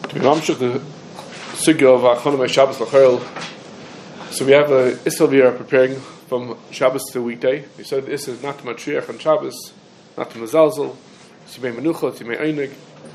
To be mamshich the sugya of Achronim Shabbos L'Chol. So we have a Issel we are preparing from Shabbos to weekday. We said this is not to Matriach on Shabbos, not to Mazalzel, Tzimei Menucha, Tzimei Einig.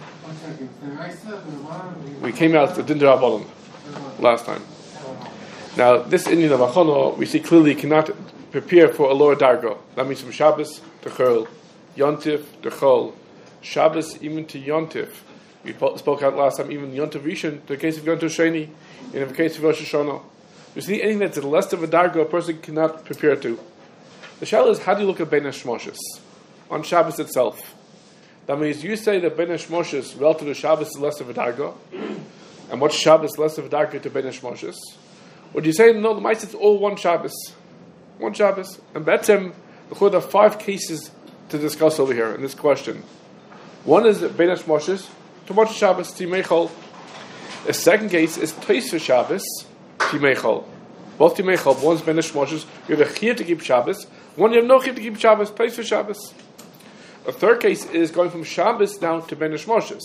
We came out to Dindar Abalim last time. Now this Indian of Achrono, we see clearly cannot prepare for a lower dargo. That means from Shabbos to Chol, Yontif to Chol, Shabbos even to Yontif. We spoke out last time, even Yontif Rishon, the case of Yontif Sheni, in the case of Rosh Hashanah. You see, anything that's the less of a dargo, a person cannot prepare to. The shayla is, how do you look at Bein HaShmoshes on Shabbos itself? That means you say that Bein HaShmoshes relative to Shabbos is less of a dargo, and what Shabbos less of a dargo to Bein HaShmoshes? Or do you say, no, the mice it's all one Shabbos? One Shabbos. And Betzem, there are 5 cases to discuss over here in this question. One is Bein HaShmoshes, to watch Shabbos, Timei Chol. The second case is Tosfos Shabbos, Timei Chol. Both Timei Chol, one's Bein HaShmoshes, you have a chiyuv to keep Shabbos, one you have no chiyuv to keep Shabbos, Tosfos Shabbos. A third case is going from Shabbos down to Bein HaShmoshes.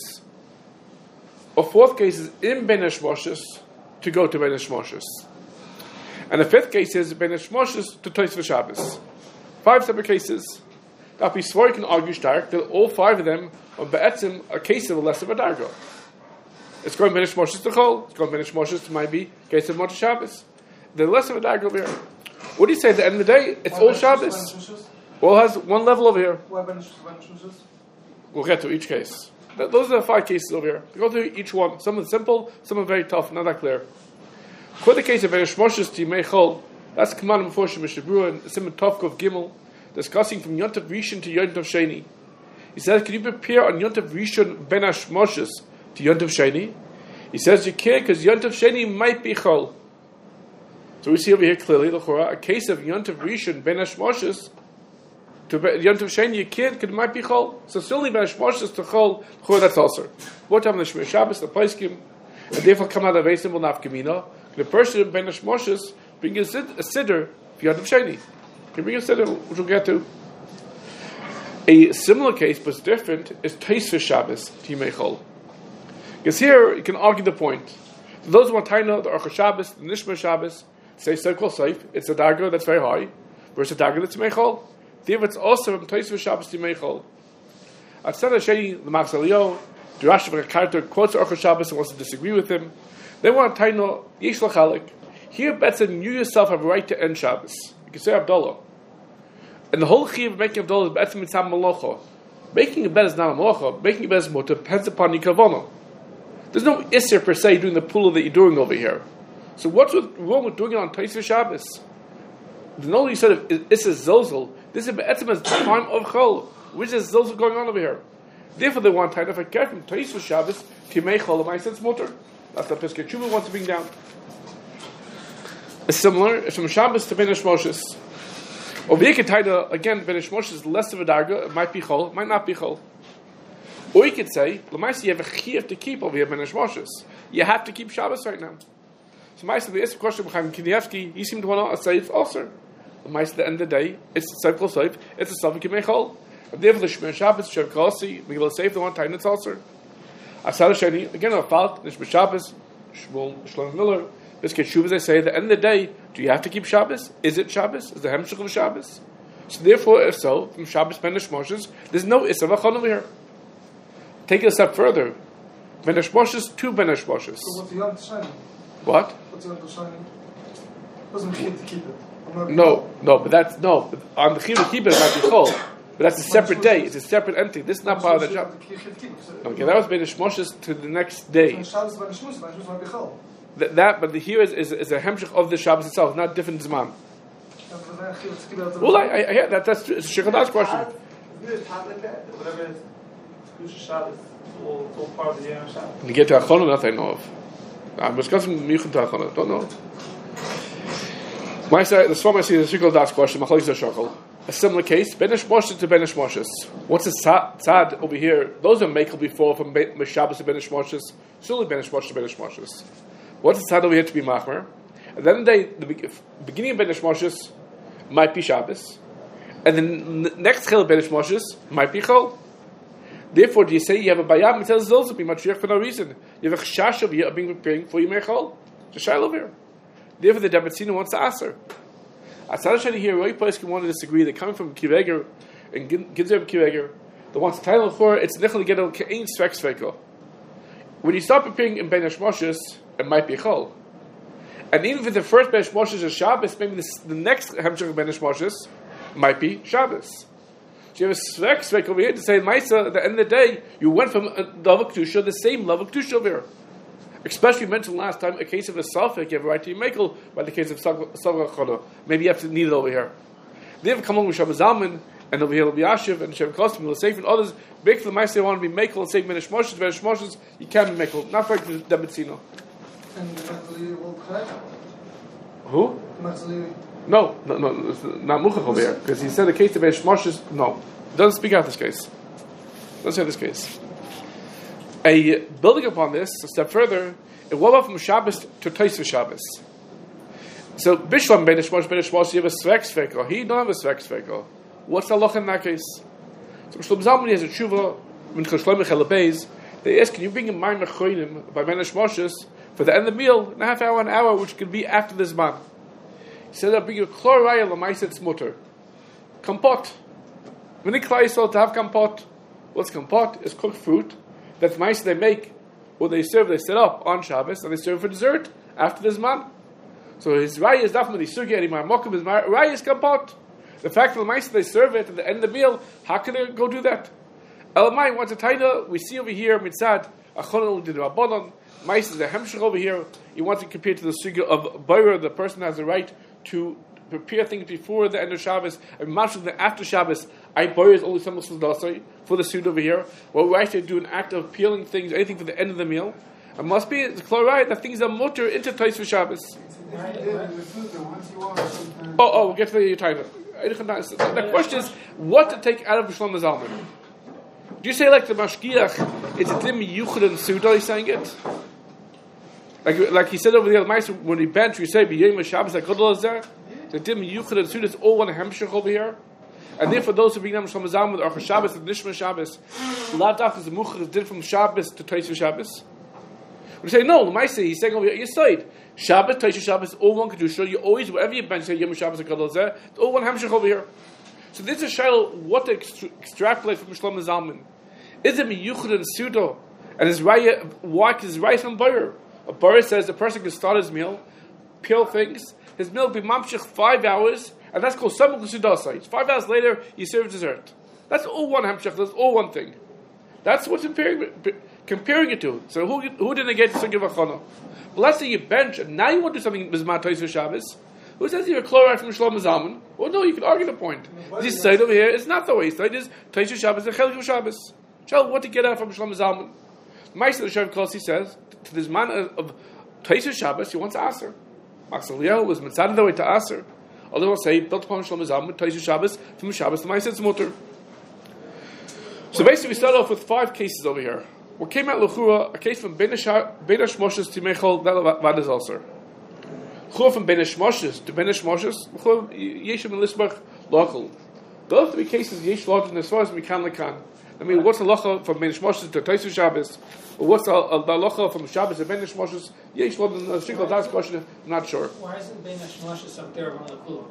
A fourth case is in Bein HaShmoshes to go to Bein HaShmoshes. And the fifth case is Bein HaShmoshes to Tosfos Shabbos. 5 separate cases. That be swore can argue stark that all 5 of them are be'etzim a case of a less of a dargo. It's going Bein HaShmoshes to Chol. It's going Bein HaShmoshes to maybe case of Motzei Shabbos. The less of a dargo over here. What do you say at the end of the day? It's all Shabbos. All has one level over here. We'll get to each case. Those are the 5 cases over here. Go through each one. Some are simple, some are very tough, not that clear. For the case of Bein HaShmoshes to Yimei Chol, that's command before Shemish Brua and Simon Tovkov Gimel, discussing from Yontif Rishon to Yontif Sheni. He says, can you prepare on Yontif Rishon Bein HaShmoshes to Yontif Sheni? He says you can't because Yontif Sheni might be Chol. So we see over here clearly, a case of Yontif Rishon Bein HaShmoshes to Yontif Sheni you can't because it might be Chol. So certainly Bein HaShmoshes to Chol, that's also. What time the Shemir Shabbos, the Paiskim, and therefore come out of Vesim will Nafkamina. The person in Bein HaShmoshes bring a siddur for Yontif Sheni. Can bring a siddur, which we'll get to. A similar case, but it's different, is Tosfos Shabbos, Timei Chol. Because here, you can argue the point. For those who want to know the Orcha Shabbos, the Nishma Shabbos, say Seikol Seif, it's a dagger that's very high, versus a dagger that's Timei Chol. Therefore, it's also from Tosfos Shabbos, Timei Chol. At Tzad HaSheni, the Machatzis Eliyahu, the Rashi of Karta quotes Orcha Shabbos and wants to disagree with him. They want to know, Yesh L'Chalik. Here, Betzim, you yourself have a right to end Shabbos. You can say Abdullah. And the whole chiyuv of making Abdullah is Betzim Mitzam Malacha. Making a bed is not a Malacha. Making a bed is more depends upon your kavanah. There's no Isser per se doing the pula that you're doing over here. So what's wrong with doing it on Tosfos Shabbos? The only you said of Isser Zilzal, this is Betzim as time of Chol. Which is Zilzal going on over here? Therefore they want to if I care from Tosfos Shabbos, Timei Chol, my sense mutter. That's the Pesach Tshuva wants to bring down. It's similar. It's from Shabbos to Bein HaShmoshes. Over here, again, Bein HaShmoshes is less of a darga. It might be Chol, it might not be Chol. Or you could say, L'maisa, you have a chiyuv to keep over here, Bein HaShmoshes. You have to keep Shabbos right now. So, L'maisa, the question of Chaim Kanievsky, he seemed to want to say it's also. L'maisa, at the end of the day, it's a Seikol Seif, it's a Savik Yimei Chol. And therefore, the Shemir Shabbos, Shev Kalasi, Megillah Seif, the one time it's also. Asad HaSheni, again, a fault, Nishma Shabbos, Shlomo Miller. This case, Shuvah, they say, at the end of the day, do you have to keep Shabbos? Is it Shabbos? Is the Hemshech of Shabbos? So therefore, if so, from Shabbos Bein HaShmoshes, there's no Isser V'Chon over here. Take it a step further. Bein HaShmoshes to Bein HaShmoshes. So what's the Yom Shining? What? What's the Yom Shining? Doesn't keep to keep it. No, but that's, no. But on the Chiyuv to keep it, it might be Chol. But that's a separate day. It's a separate entity. This is not part of the job. Okay, that was Bein HaShmoshes to the next day. Shabbos Bein HaShmoshes might be Chol. But here is a hemshech of the Shabbos itself, not different Zman. Well, I hear that. That's true. It's a Shechada's question. You get to Achonu, that I know of. I'm discussing Miyuchim to Achonu. Don't know. The Swam I see is a Shechada's question. A similar case, Bein HaShmoshes to Bein HaShmoshes. What's the tzad over here? Those are makel before from Shabbos to Bein HaShmoshes. Surely Bein HaShmoshes to Bein HaShmoshes. What's the tzad over here to be machmer? At the end of the day, the beginning of Bein HaShmoshes might be Shabbos, and the next chil of Bein HaShmoshes might be Chol. Therefore, do you say you have a bayam? He tells those to be matriach for no reason. You have a chash of being preparing for your mechol. Just shy over here. Therefore, the Dabatzina wants to ask her. Atzad here, Roy Poskim want to disagree. They're coming from Kiveger and Gidzer Kiveger. The ones to title for it's nichel gedol kein svek sveko. When you start preparing in Ben Hashmoshes, it might be a chol. And even if the first Ben Hashmoshes is Shabbos, maybe the next Hemshech of Ben Hashmoshes might be Shabbos. So you have a svek over here to say, Maisa, at the end of the day, you went from a level Kedusha, the same level Kedusha over here. Especially mentioned last time, a case of a Safek, you have a right to your Mekel, by the case of Savra Chono. Maybe you have to need it over here. They have come along with Shabbat Zalman, and over here will be Ashiv, and Shem Kostim, will Seif, and others. Big the Maisa want to be Mekel, and say Ben Hashmoshes, you can be Mekel. Not like the Dabatzina. And the Machzaliri will correct? Who? Machzaliri. No, it's not Muchach over here, because he said the case of Ben Hashmoshes, no. Doesn't speak out this case. Doesn't say this case. Building upon this, a step further, it went up from Shabbos to Tosfos Shabbos. So, Bishlam Ben Hashmosh, you have a Svek Sveko. He don't have a Svek Sveko. What's the loch in that case? So, Shlomo Zalman has a tshuva, when Shlomo Chelabez, they ask, can you bring in mind Mechoinim by Ben Hashmoshes for the end of the meal, in a half hour, an hour, which could be after this man? He said, I'll bring you a Kloraya Lamaiset Smutter. Kompot. When they cry to have kompot, what's kompot? Is cooked fruit that mice they make, or they set up on Shabbos, and they serve for dessert after this man. So his raya is definitely sugi anymore. Mokum is raya is kompot. The fact that the mice they serve it at the end of the meal, how can they go do that? Elamai wants a taina. We see over here mitzad achonel did rabbanon. Mice is a hemshech over here. You want to compare to the sugi of bayra. The person has the right to prepare things before the end of Shabbos, and much of the after Shabbos. I boy is only some for the suit over here. Well, we actually do an act of peeling things, anything for the end of the meal. It must be the chloride that things are mutter into tais for Shabbos. We'll get to the time. The question is, what to take out of Shlomo Zalman? Do you say like the mashgiach? It's a dim yuchad and suda. He's saying it. Like he said over the other when he bench, we say b'yom Shabbos like gadol azar. The dim yuchad and suda is all one hemshech over here. And therefore, those who bring them Shlomo Zalman or for Shabbos and Nishma Shabbos, Ladaf is the Muchach is did from Shabbos to Tosfos Shabbos. We say no. The Maisa he's saying over here, you side Shabbos, Tosfos Shabbos, all one Kedusha. You always whatever you bench say Yom Shabbos or Gadol Zeh, it's all one Hemshech over here. So this is shayla what to extrapolate from Shlomo Zalman. Is it miyuchad and sudo? And his raya why? Because his raya from Bayer. A Bayer says the person can start his meal, peel things. His meal will be mamshich 5 hours. And that's called Samuk Sudasai. 5 hours later, you serve dessert. That's all one Hamshach, that's all one thing. That's what's comparing it to. So who didn't get to give a chana? Well, let's say you bench, and now you want to do something Mizmat Tosfos Shabbos. Who says you're a chloride from Shlomo Zalman? Well, no, you can argue the point. This side over here is not the way. Side is Tosfos Shabbos and Chelik of Shabbos. Shall what to get out from Shlomo Zalman? Meister the Shev Klosi says, to this man of Tosfos Shabbos, he wants to ask her. Max Eliyahu was mitzad the way to ask her. Others will say, built upon Shlomo Zalman, Tosfos Shabbos, from Shabbos to Ma'aseh Mutter. So basically, we start off with 5 cases over here. What came out L'chura, a case from Ben Hashmoshes to Mechol, that is also. L'chura from Ben Hashmoshes to Ben Hashmoshes, L'chura, Yeshem and Lisbach, local. Those 3 cases, Yesh Lodin, as far as we can. I mean, what's the locha from Ben Hashmoshes to Tosfos Shabbos? Or what's the locha from Shabbos to Ben Hashmoshes? Yesh Lodin, the Shikol Das question, I'm not sure. Why isn't Ben Hashmoshes up there on the Kula?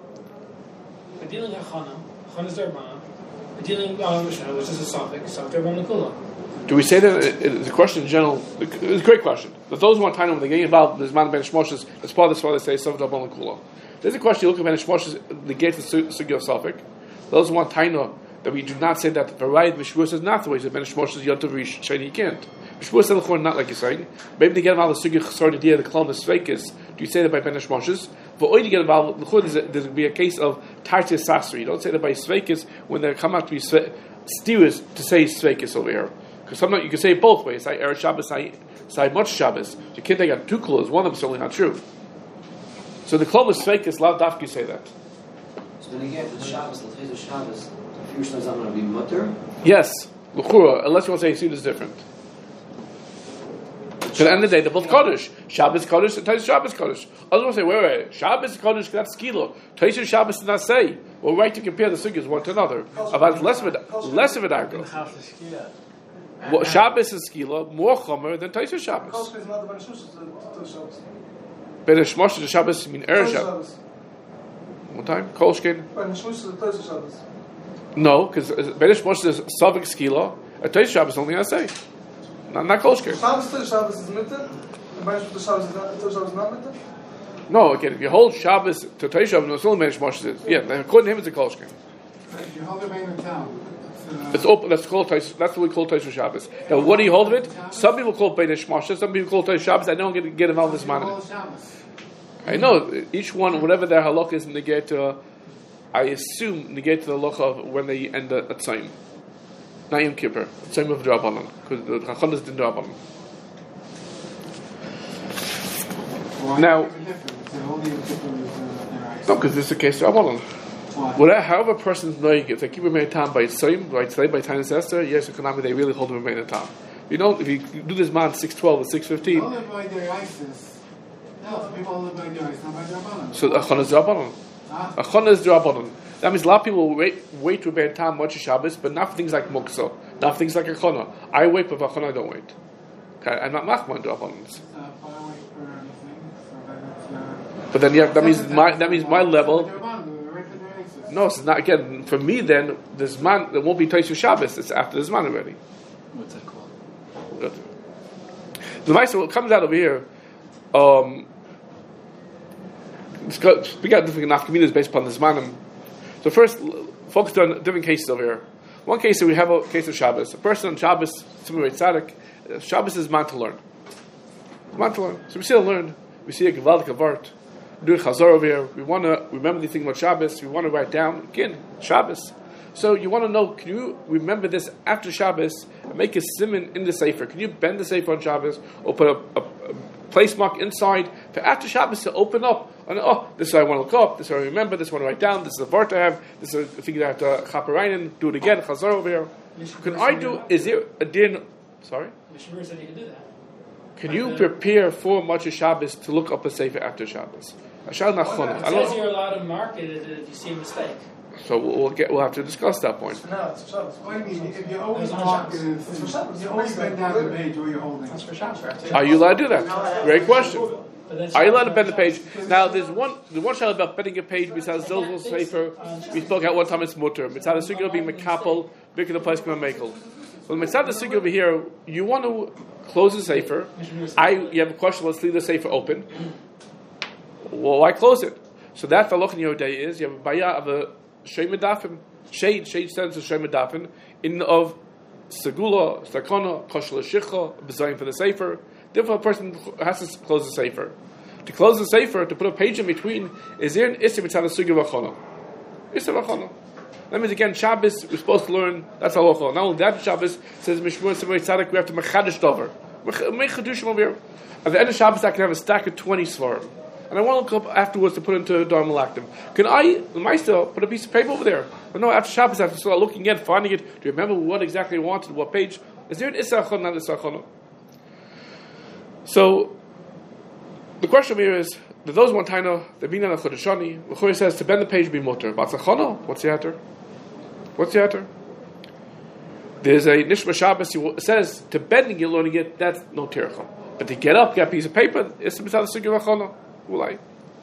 We're dealing with Chana is their Mana. We're dealing with Mishnah, which is a suffix, up there on the Kula. Do we say that the question in general? It's a great question. But those who want time when they get involved, there's man Ben Hashmoshes. As part of this, why they say something up on the Kula. There's a question. You look at Ben Hashmoshes, negate the sugya of suffix. Those who want taina that we do not say that the variety of Mishvur says not the way that Ben Hashmoshes Yontav Rish Shani he can't. Mishvur said the not like you're saying. Maybe they get involved in the sugya chesar the klal nesveikis. Do you say that by Ben Hashmoshes? But when you get involved, there's be a case of tartis sasri. You don't say that by sveikis when they come out to be steers to say sveikis over here. Because sometimes you can say it both ways. Say Erev Shabbos, say much Shabbos. You can't take out 2 klulas. One of them is certainly not true. So the klal nesveikis lav dafki say that. So then again, for Shabbos, the Tosfos Shabbos, if you're going to be mutter? Yes, l'chura, unless you want to say Yisud is different. at the end of the day, they're both Kodesh. Shabbos Kodesh and Tosfos Shabbos Kodesh. Others will say, wait, Shabbos Kodesh, that's Skilo. Tosfos Shabbos does not say. We're right to compare the sugyas one to another. About less of a dargo. Well, Shabbos is Skilo, more Chomer than Tosfos Shabbos. Kolshkin is not the Benishmush to Shabbos. But the Shmosh to Shabbos, you mean Erev Shabbos. One time, Kolshkin. Benishmush to Tosfos Shabbos. No, because Beidish Moshe is Savik Skila. A Tosfos Shabbos only has say. Not Kolshkin. Shabbos to Shabbos is Mitte. And Benishmush to Shabbos is not Mitte. No, again, if you hold Shabbos to Tosfos Shabbos, no, still Beidish Moshe is. Yeah, according to him, it's a Kolshkin. If you hold it in the town, it's open. That's called Tosfos. That's what we call Tosfos Shabbos. Now, what do you hold of it? Some people call it Beidish Moshe. Some people call it Tosfos Shabbos. I don't get involved in this matter. I know each one, whatever their halakha is, negate to. I assume negate to the halakha of when they end at Tzayim. Not Yom Kippur. Tzayim of Drabanan, because the Chachonas didn't Drabanan. Now, no, because this is the case of Drabanan. Whatever, however a person's knowing, if they keep Remain Tam by Tzayim, by Tzayim, by Tainus Esther, yes, economically they really hold Remain Tam. You know, if you do this man 6:12 or 6:15. All live by their ISIS. No, people live by their ISIS, not by Drabanan. So Achon is Drabanan. Achon is Drabanan. That means a lot of people wait to Remain Tam much Shabbos, but not for things like Muksa, not for things like Achona. I wait, but Achona I don't wait. Okay, I'm not Machman Drabanans. But then that means my level. No, it's not. Again, for me, then this man there won't be Tosfos Shabbos. It's after this man already. What's that called? Good. The Meister, what comes out over here, we got different nafkaminas based upon this manim. So first, focus on different cases over here. One case we have a case of Shabbos. A person on Shabbos, similar to tzaddik, Shabbos is man to learn. Man to learn. So we see to learn. We see a gevaldik avart. We're doing chazar over here. We want to remember the thing about Shabbos. We want to write down again Shabbos. So you want to know, can you remember this after Shabbos and make a simon in the sefer? Can you bend the sefer on Shabbos or put a place mark inside for after Shabbos to open up and this is what I want to look up, this is what I remember, this is what I write down, this is a vart I have, this is a thing that I have to chaparainen, do it again, chazar over here. Can I do? Is there a din? Sorry. Mishmur said you can do that. Can you prepare for Motzei Shabbos to look up a sefer after Shabbos? It says you're allowed to mark it if you see a mistake. So we'll have to discuss that point. No, it's for Shabbos. What do you mean? If you always mark it, you always bend down the page where you're holding. That's for Shabbos. Are you allowed to do that? Great question. Are you allowed to bend the page? Now, there's one shot about bending a page besides Zilzal Sefer. We spoke at one time it's mutter. Mitzad the Sugya being Mekapel, Bikr the place come Mekel. Well, Mitzad the Sugya over here, you want to close the Sefer. You have a question, let's leave the Sefer open. Well, why close it? So that the look in your day is, you have a bayah of a Shemedafim, shade stands for Shemedafim, in of Segula, Sakona, Koshla Shicha, Bezayin for the Sefer. Therefore, a person has to close the Sefer. To close the Sefer, to put a page in between, is there an Isser Mitzad Sugya V'Chona? Isser V'Chona. That means again, Shabbos, we're supposed to learn, that's halacha. Not only that, Shabbos says, Mishmur Simei Tzadik, we have to Mechadish Dover. Make Chadushim over here. At the end of Shabbos, I can have a stack of 20 Svarim. And I want to look up afterwards to put into Dharma Malaktim. Can I, myself, put a piece of paper over there? But no, after Shabbos, I have to start looking at, finding it. Do you remember what exactly I wanted, what page? Is there an Issa Achon, not Issa Achon? So, the question here is, those one taina, the Bina and Chodeshani, the Chori says, to bend the page be mutter. But Achon, what's the answer? What's the answer? There's a Nishma Shabbos, it says, to bending it, learning it, that's no tirachon. But to get up, get a piece of paper, it's Mitzad Sugya V'Chona. Ulai.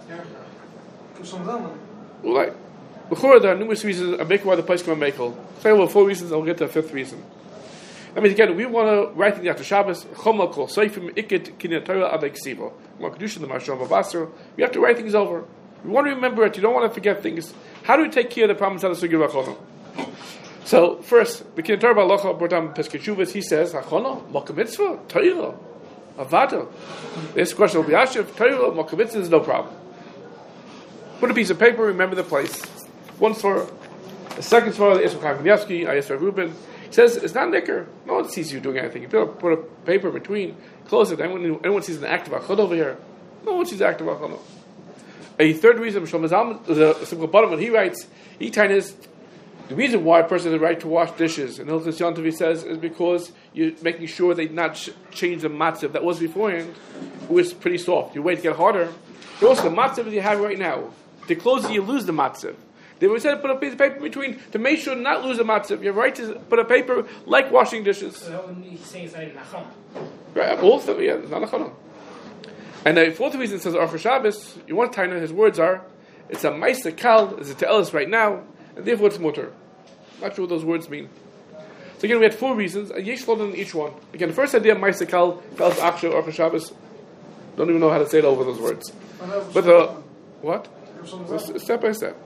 Ulai. Before there are numerous reasons I make why the place can make all. Say well 4 reasons, I'll get to the 5th reason. That means again, we want to write things after Shabbos, Chomal Kol Seifim Ikit Kinyan Torah Adai Ksiva. Kedusha the Mashal Mavasar. We have to write things over. We want to remember it, you don't want to forget things. How do we take care of the problems of the Sugya V'Chona? So first, the Kinyan Torah Balacha Bordam Pesach Shuvas, he says, Achona, Moka Mitzvah, Torah. Avada. This question will be Ashiv, Torah, Mokavitzah is no problem. Put a piece of paper, remember the place. One for the second for the Yisrael Kavnievsky, Yisrael Rubin. He says, it's not nicker. No one sees you doing anything. You put a paper between, close it. Anyone sees an active achod over here? No one sees an active achod. A third reason, Shlomo Zalman, the Simcha Bottom, when he writes, he ties The reason why a person has the right to wash dishes, and Hilchos Yontif, he says, is because you're making sure they not change the matzav that was beforehand. It was pretty soft. You wait to get harder. But also, the matzav that you have right now, the closer you lose the matzav. They were said to put a piece of paper between to make sure not lose the matzav. You have right to put a paper like washing dishes. So he's saying it's not even nachana. Right, also, yeah, it's not nachana. And the fourth reason says Aruch Shabbos, you want to know his words are, it's a ma'aser kal, it's a te'elis right now, and therefore it's mutter. Not sure what those words mean. So again, we had four reasons, and yesh flooded in each one. Again, the first idea, ma'aser kal, tells aksha Aruch Shabbos. Don't even know how to say it over those words. But what? Step by step.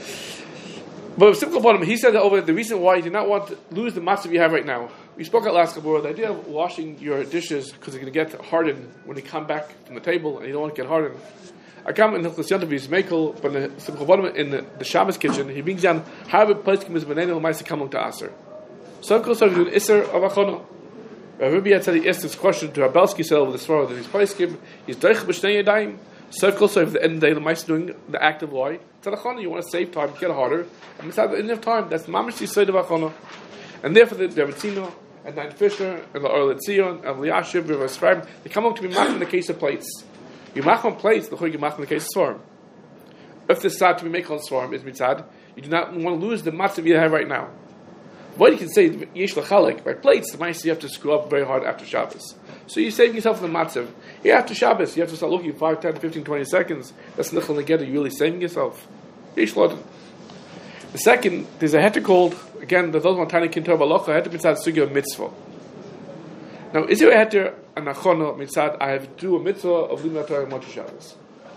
But simple bottom, he said that over the reason why you do not want to lose the matzav you have right now. We spoke at last couple of the idea of washing your dishes because they're going to get hardened when they come back from the table, and you don't want to get hardened. I come in Hilchos Yontif, he's makel, but in the simple bottom in the Shabbos kitchen, he brings down how a place comes benenu ma'aser kamung to aser. So of course, do an iser of achana. Rabbi had said he asked this question to Rabelski, said over the svara that he's place give, he's doich b'shnei yadayim. So of course, at the end of the day, the ma'aser doing the act of lie. It's a achana. You want to save time, get harder, and it's at the end of time. That's mamish yisod of achana. And therefore, the Rabbtzino and Nine Fisher and the Oral Tzion and Liashiv River Sfarim, they come up to be mach in the case of plates. You mach on plates, the you mach in the case of svarim. If the sad to be made on svarim is mitzad, you do not want to lose the matzav you have right now. What you can say, yesh lachalik, by plates, the ma'aser you have to screw up very hard after Shabbos. So you're saving yourself from the matzav. Yeah, after Shabbos, you have to start looking 5, 10, 15, 20 seconds. That's nichel negeder, you're really saving yourself. Yesh lodin. The second, there's a heter called, again, the those one tiny kintor balacha, heter mitzad sugya mitzvah. Now, is there a heter, an achona mitzad, I have to do a mitzvah of limud Torah and Motzei Shabbos?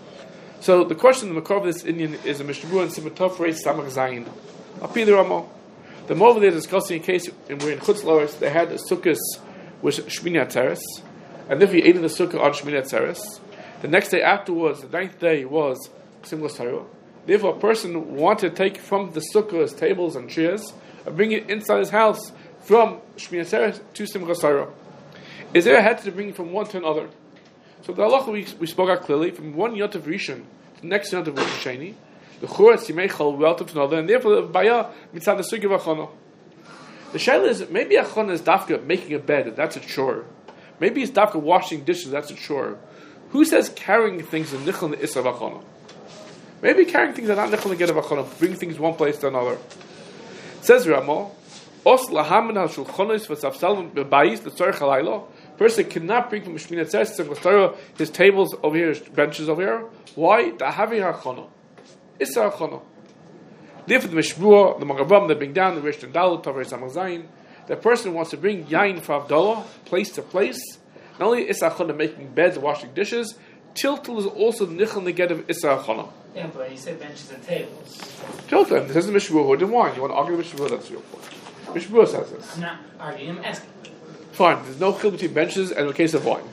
So the question, the makor of this Indian is a Mishnah and Simatov Reis Samach Zayin. Api the Ramo. The more over there discussing a case, and we're in Chutz La'aretz, they had a sukkah with Shmini Atzeres, and if you ate in the sukkah on Shmini Atzeres, the next day afterwards, the 9th day was Simchas Torah. Therefore, a person wanted to take from the sukkah's tables and chairs and bring it inside his house from Shmini Atzeres to Simchas Torah. Is there a head to bring it from one to another? So the halacha we spoke out clearly, from one Yontif Rishon to the next Yontif Rosh Hasheni, the Churetz Yimei relative to another, and therefore the Baya mitzad the Sugya v'achana. The shaila is, maybe achana is dafka making a bed, that's a chore. Maybe it's dafka washing dishes, that's a chore. Who says carrying things in nichel and isra v'achana? Maybe carrying things are not nichel and get v'achana, bring things one place to another. Says Ramo, Os lahamin ha-shulchonis v'safsalim b'bayis l'tzorech halayla. Person cannot bring from Shmini Atzeres to his tables over here, his benches over here. Why? Ta'havi ha'achana. Issa ha'achana. Therefore, the Mishmua, the Magavam, they bring down the Rish and Dalut, Tavar Samach Zayin. The person wants to bring yain for Avdallah, place to place. Not only Issa ha'achana making beds, washing dishes, tiltul is also the nichel neged of Issa ha'achana. Yeah, but you said benches and tables. Tiltul, this is the Mishmua who didn't wine. You want to argue with Mishmua, that's your point. Mishmua says this. I'm not arguing, I'm asking. Fine, there's no chil between benches and a case of wine.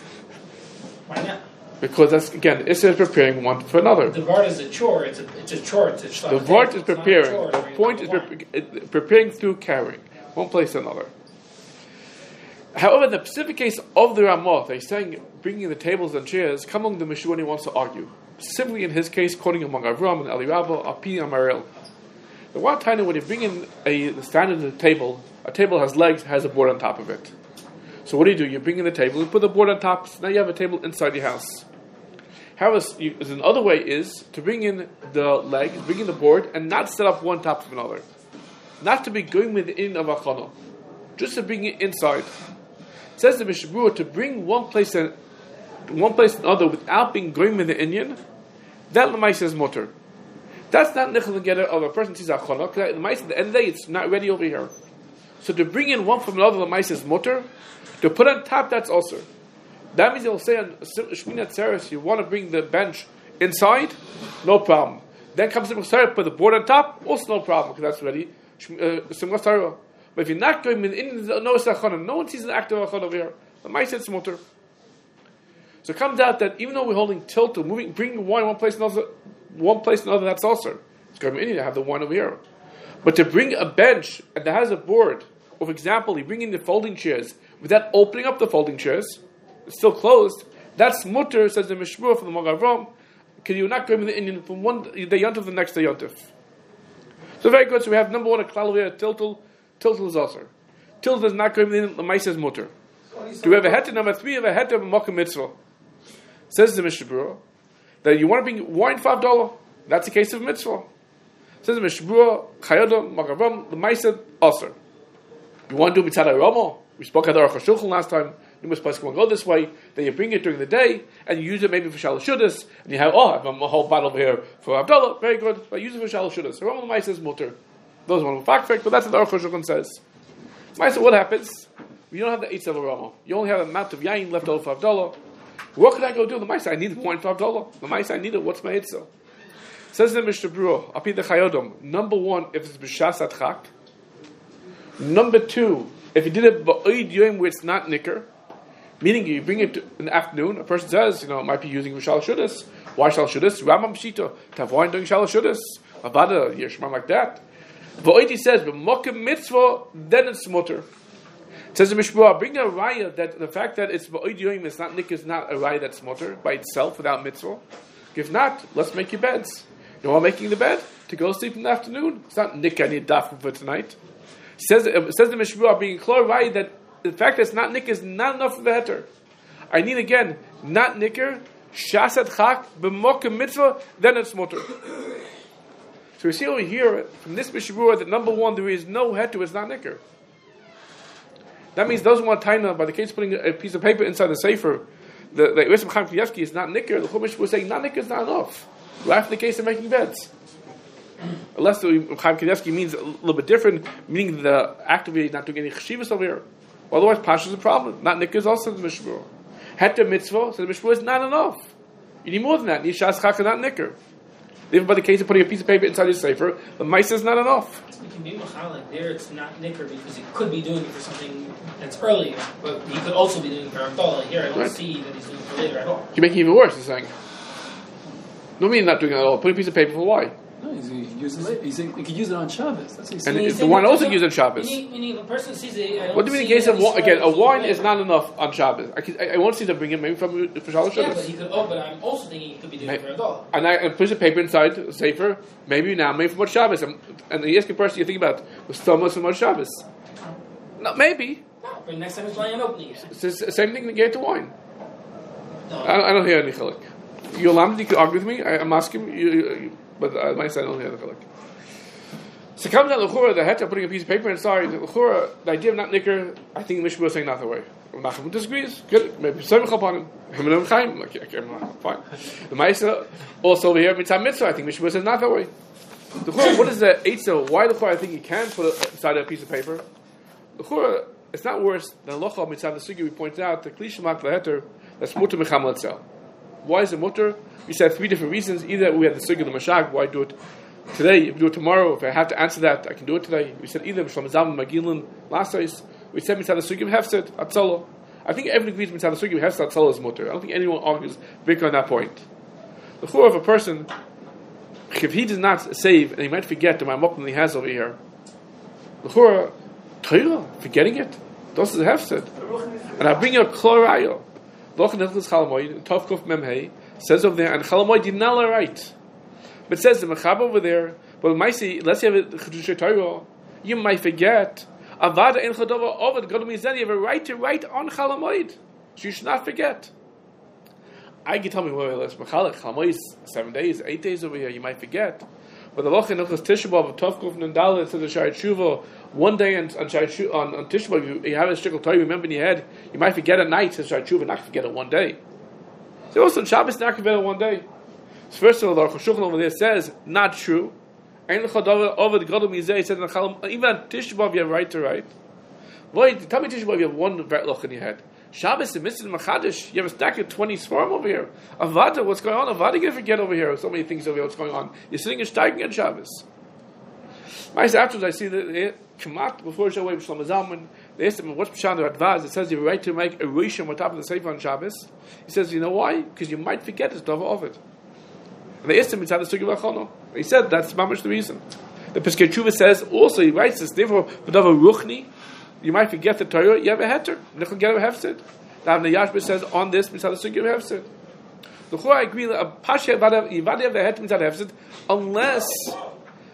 Why not? Because that's, again, Issa is preparing one for another. The vart is a chore, it's a chore to shlosh. The vart is preparing. The point is preparing through carrying, one place to another. However, in the specific case of the Ramah, they're saying bringing the tables and chairs, come along the Mishua and he wants to argue. Specifically in his case, quoting among Avram and Ali Rabba, Api Amarel. The one time when you bring in the standard table, a table has legs, has a board on top of it. So what do? You bring in the table, you put the board on top, so now you have a table inside your house. However, another way is to bring in the legs, bring in the board, and not set up one top of another. Not to be going within of achana, just to bring it inside. It says the Mishabura to bring one place to another without being going with the Indian. That l'maisa is mutter. That's not nichel together of a person sees achana. Because at the end of the day, it's not ready over here. So to bring in one from another l'maisa is mutter. To put on top, that's also. That means they'll say on Shmini Atzeres, you want to bring the bench inside, no problem. Then comes the Simchas, put the board on top, also no problem, because that's ready. Simchas Torah. But if you're not going in, no Isachana, no one sees an act of Achana over here. The Ma'aseh is mutter. So it comes out that even though we're holding tiltul, bringing wine one place another, that's also. It's going to be to have the wine over here. But to bring a bench and that has a board, or for example, you bring in the folding chairs without opening up the folding chairs, it's still closed. That's mutter, says the Mishmur from the Magavram. Because you're not going with the Indian from one day yontif to the next day yontif. So very good. So we have number one, a klal over here, tiltul is aser. Tiltul is not going in, the mice is mutter. Do we have a heter? Number three, we have a heter of mokum mitzvah. Says the Mishnah Berurah that you want to bring wine $5. That's a case of mitzvah. Says the Mishnah Berurah, chayodom, magavam, the mice aser. You want to do mitzvah ramo? We spoke at Aruch HaShulchan last time. Numerous places can go this way. Then you bring it during the day and you use it maybe for shalosh shudas, and you have I have a whole bottle over here for Abdullah. Very good, but use it for shalosh shudas. So Rambam Ma'aseh is mutter. Those one fakfek, but that's what Aruch HaShulchan says. Ma'aseh, what happens? You don't have the eitz of a Rama. You only have a amount of yain left over for Abdullah. What can I go do? The Ma'aseh, I need wine for Abdullah. The Ma'aseh, I need it. What's my itzah? Says the Mishnah Berurah, Api the Chayodom. Number one, if it's b'shas atchak. Number two, if you did it ba'oid yoim where it's not nicker. Meaning you bring it in the afternoon, a person says, it might be using for shalosh shudas. Why shalosh shudas? Rambam Pshita, to have wine during shalosh shudas. Avada, yeshma like that. V'oidi says, b'mokem mitzvah, then it's mutter. Says the Mishpah, bring a raya that the fact that it's ba'oid yoim, it's not nick, is not a raya that's mutter by itself without mitzvah. If not, let's make your beds. You know what making the bed? To go sleep in the afternoon. It's not nick, I need daf for tonight. Says the Mishpah, being clear raya that the fact that it's not nicker is not enough of the heter. I need again, not nicker, shasat chak, b'mokem mitzvah, then it's mutter. So we see over here, from this Mishnah that number one, there is no heter, it's not nicker. That means those who want taina, by the case of putting a piece of paper inside the sefer, the Yosef Chaim Kanievsky is not nicker, the Chumash was saying not nicker is not enough. Right after the case of making beds. Unless the Chaim Kanievsky means a little bit different, meaning the activity not doing any cheshivas over here. Otherwise, Pasha is a problem. Not Nicker is also the Mishmur. Heter mitzvah, so the Mishmur is not enough. You need more than that. You need Shas Chaka, not Nicker. Even by the case of putting a piece of paper inside your sefer, the mice is not enough. You can be machalik there. It's not Nicker because he could be doing it for something that's earlier, but he could also be doing it for Abdullah. Here, I don't see that he's doing it for later at all. You're making it even worse. He's saying, no, mean not doing it at all. Put a piece of paper for why? No, he's using it. He's saying he could use it on Shabbos. That's what he's saying. And the wine also used on Shabbos. Meaning if a person sees it, what do you mean in case of again? A wine is not enough on Shabbos. I want to see them bring it maybe for Shalosh yeah, but he could. Oh, but I'm also thinking he could be doing it for a dollar. And I put a paper inside the sefer. Maybe now, maybe for what Shabbos? And the asking person you think about was Thomas and what Shabbos? No, maybe. No, but next time it's lying and opening it. It's the same thing negated to wine. No. I don't hear any chiluk. You could argue with me. I'm asking you, but I might say I don't hear the chiluk. So comes out l'chura the heter putting a piece of paper inside l'chura. The idea of not nicker, I think Mishmur is saying not the way. Nachum disagrees. Good, maybe Semich upon him. Him and Chaim. Okay, fine. The Ma'aseh also over here mitzvah. I think Mishmur says not that way. L'chura, what is the eitzah? Why l'chura? I think you can put it inside a piece of paper. L'chura, it's not worse than locha mitzvah. The sugi we pointed out the klishamak the heter that's mutter mecham letzel. Why is it mutter? We said three different reasons. Either we had the sugi the mashag. Why do it today? If you do it tomorrow, if I have to answer that, I can do it today. We said either Shlomo Zalman Magilin last days. We said mitzvah the sugi of hefsed atzalo. I think everyone agrees mitzvah the sugi of hefsed atzalo is mutter. I don't think anyone argues big on that point. The chur of a person, if he does not save and he might forget the ma'amok he has over here, the chur Torah forgetting it. Those is hefsed. And I bring you a klorayo. Loch nechus chalamoid Tov Kuf Memhei says over there, and chalamoid did not right. But it says the mechab over there. But let's say you have a chedusha Torah, you might forget. Avada in chodova ovad gadol mizan. You have a right to write on chalamoid, so you should not forget. I can tell me where let's mechalek chalamoid 7 days, 8 days over here. You might forget. But the loch nechus Tisha B'av Tov Kuf Nendal says the Shayat Shuva. One day on Tisha B'av, you have a shtickle Torah, you remember in your head, you might forget at night, says Shayat Shuva, not forget it one day. So also, Shabbos not forget it one day. So first of all, the Aruch HaShulchan over there says, not true. Even on Tisha B'av, you have a right to write. Boy, tell me Tisha B'av, you have one loch in your head. Shabbos, the Mitzvah Machadish, you have a stack of 20 svarim over here. Avada, what's going on? Avada, you going to forget over here. So many things over here, what's going on. You're sitting and steigen on Shabbos. Afterwards, I see that Kamat, before Shaway Shlomo Zalman, they asked him, what's Pshan or Advaz? It says you have a right to make a rishon on top of the Sefer on Shabbos. He says, you know why? Because you might forget this Dava of it. And they asked him, it's how the Sugi Lachono. He said, that's mamish the reason. The Piskei Tshuva says, also, he writes this, therefore, for Dava Ruchni, you might forget the Torah, you have a heter. Nichol get a hefsid. Now, the Yashba says, on this, mitzvah the Sugi of hefsid. The Chor, I agree, a Pasha Yivadi of the heter mitzvah hefsid, unless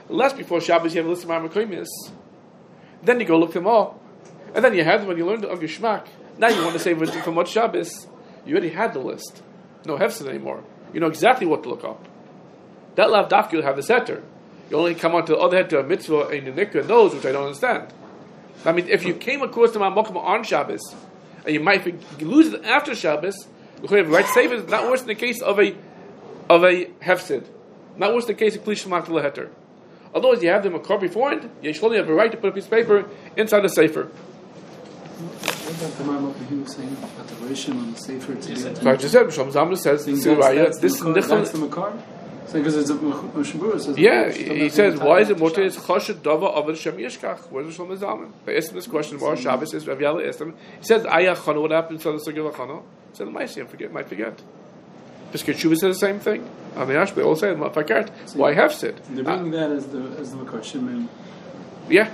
unless before Shabbos you have a list of Ma'amakrimis. Then you go look them all. And then you had, when you learned on Geshmak, now you want to say for much Shabbos, you already had the list. No hefsid anymore. You know exactly what to look up. That lav dafka you'll have the setter. You only come on to the other head to a mitzvah and the nikra and those, which I don't understand. I mean, if you came across the Ma'amokim on Shabbos, and you might lose it after Shabbos, you have right to save it. Not worse than the case of a hefsid. Not worse than the case of Klish Shmat Leheter. Otherwise, you have the makor beforehand, you surely have a right to put a piece of paper inside the sefer. What about the Ma'amokim he was saying about the Rishon on the sefer? So I just said, Shlomo Zalman says, this is that's the makor? So because it's a Moshe yeah, he says, why is it mutter is choshed dava of Shem Yishkach? Where's the Shlomo Zalman? They asked him this question, Mar Shabbos is Rav Yala asked him. He says, Ayah Chana, what happened to the Sugya Lachana? He said, might forget. Piskei Teshuva says the same thing. I mean, they all say, why have said? They're bringing that as the makor Shimon. Yeah.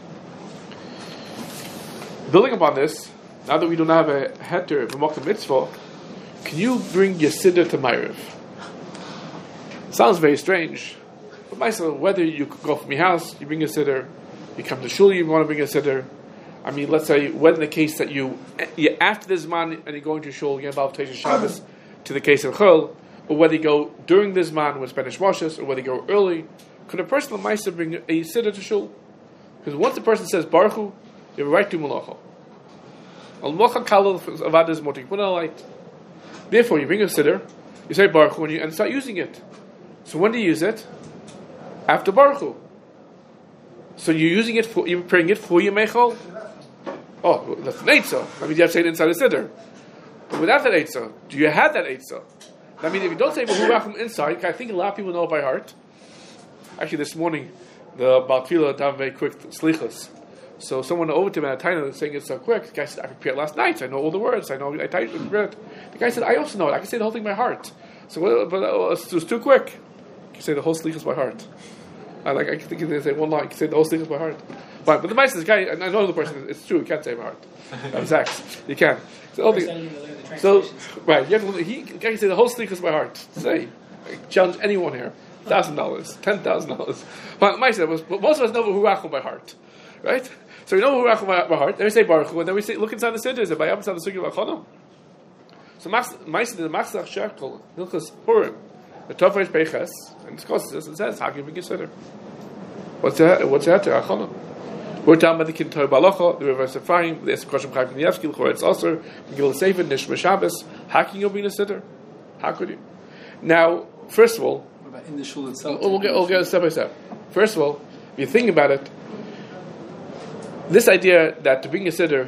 Building upon this, now that we don't have a heter of a Mokum Mitzvah, can you bring your siddur to Ma'ariv? Sounds very strange. But myself, whether you go from your house, you bring a siddur, you come to shul, you want to bring a siddur. I mean, let's say, whether in the case that you after this man and you're going to shul, you're involved in Shabbos, to the case of Chol, or whether you go during this man with Spanish Moshes, or whether you go early, could a person of Maisa bring a siddur to shul? Because once the person says Baruch Hu, you have a right to malacha. Al malacha kalal avad is motik. Put a light. Therefore, you bring a siddur, you say Baruch Hu, and start using it. So when do you use it? After Baruch Hu. So you're using it for, you're praying it for your mechol. Oh, that's an eitzah. That means you have to say it inside the siddur. But without that eitzah, do you have that eitzah? I mean, if you don't say Baruch from inside, I think a lot of people know by heart. Actually, this morning, the Baal Tefillah done very quick slichas. So someone over to me at a time saying it so quick. The guy said, I prepared last night. So I know all the words. I prepared. The guy said, I also know it. I can say the whole thing by heart. So, but it was too quick. You can say the whole slichas by heart. I think they say one line. You can say the whole slichas by heart. But the mice, this guy, and I know the person. It's true. You can't say by heart. Zach's. You can. So right, you have to, he can say the whole slichas by heart. Say, I challenge anyone here. $1,000, $10,000. But mice, most of us know Hurachim by heart, right? So we know Hurachim by heart. Then we say Baruch Hu, and then we say, look inside the siddur. Is it by inside the Sugya Lachana? So mice the Machzach Shekel Hilchos Purim, the Tofresh Peiches, and discusses this and says, how can we consider? What's that? What's that? Achana. We're talking about the Kintoy Balacha, the reverse of Ephraim, the Esakoshem Chayim Knievsky, Choretz Aser, Megillah Sefer, Nishma Shabbos. How can you be in a siddur? How could you? Now, first of all, in the shul itself. We'll get step by step. First of all, if you think about it, this idea that to bring a siddur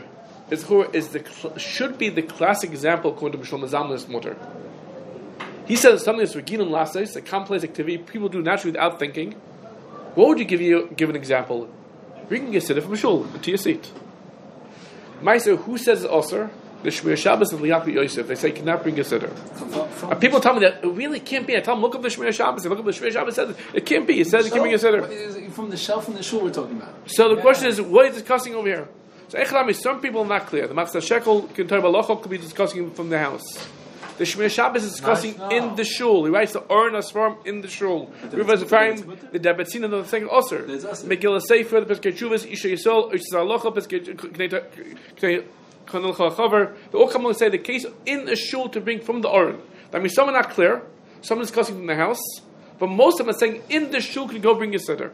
should be the classic example according to Shlomo Zalman's mutter. He says something that's regilim lasses, a complex activity people do naturally without thinking. What would you give an example? Bringing a siddur from a shul to your seat. Meiser, who says it's osir? The Shmir Shabbos of Liyapi Yosef. They say cannot bring a siddur. And people tell me that it really can't be. I tell them, look up the Shmir Shabbos. Look up the Shmir Shabbos. Says it can't be. It says it can bring a siddur. From the shelf in the shul we're talking about. So the question is, what is discussing over here? So Echlami, some people are not clear. The Matzah Shekel Kintar Balocho could be discussing from the house. The Shmir Shabbos is discussing in the shul. He writes the Oren Asfarim in the shul. Rivers of Ephraim, the Debetzin, and the second Osir. Megillah Sefer, the Piskei Teshuvos, Isha Yisrael, Isha Zalocha, Piskei they all come and say the case in a shul to bring from the Oren. That means some are not clear, some are discussing from the house, but most of them are saying in the shul can go bring a siddur.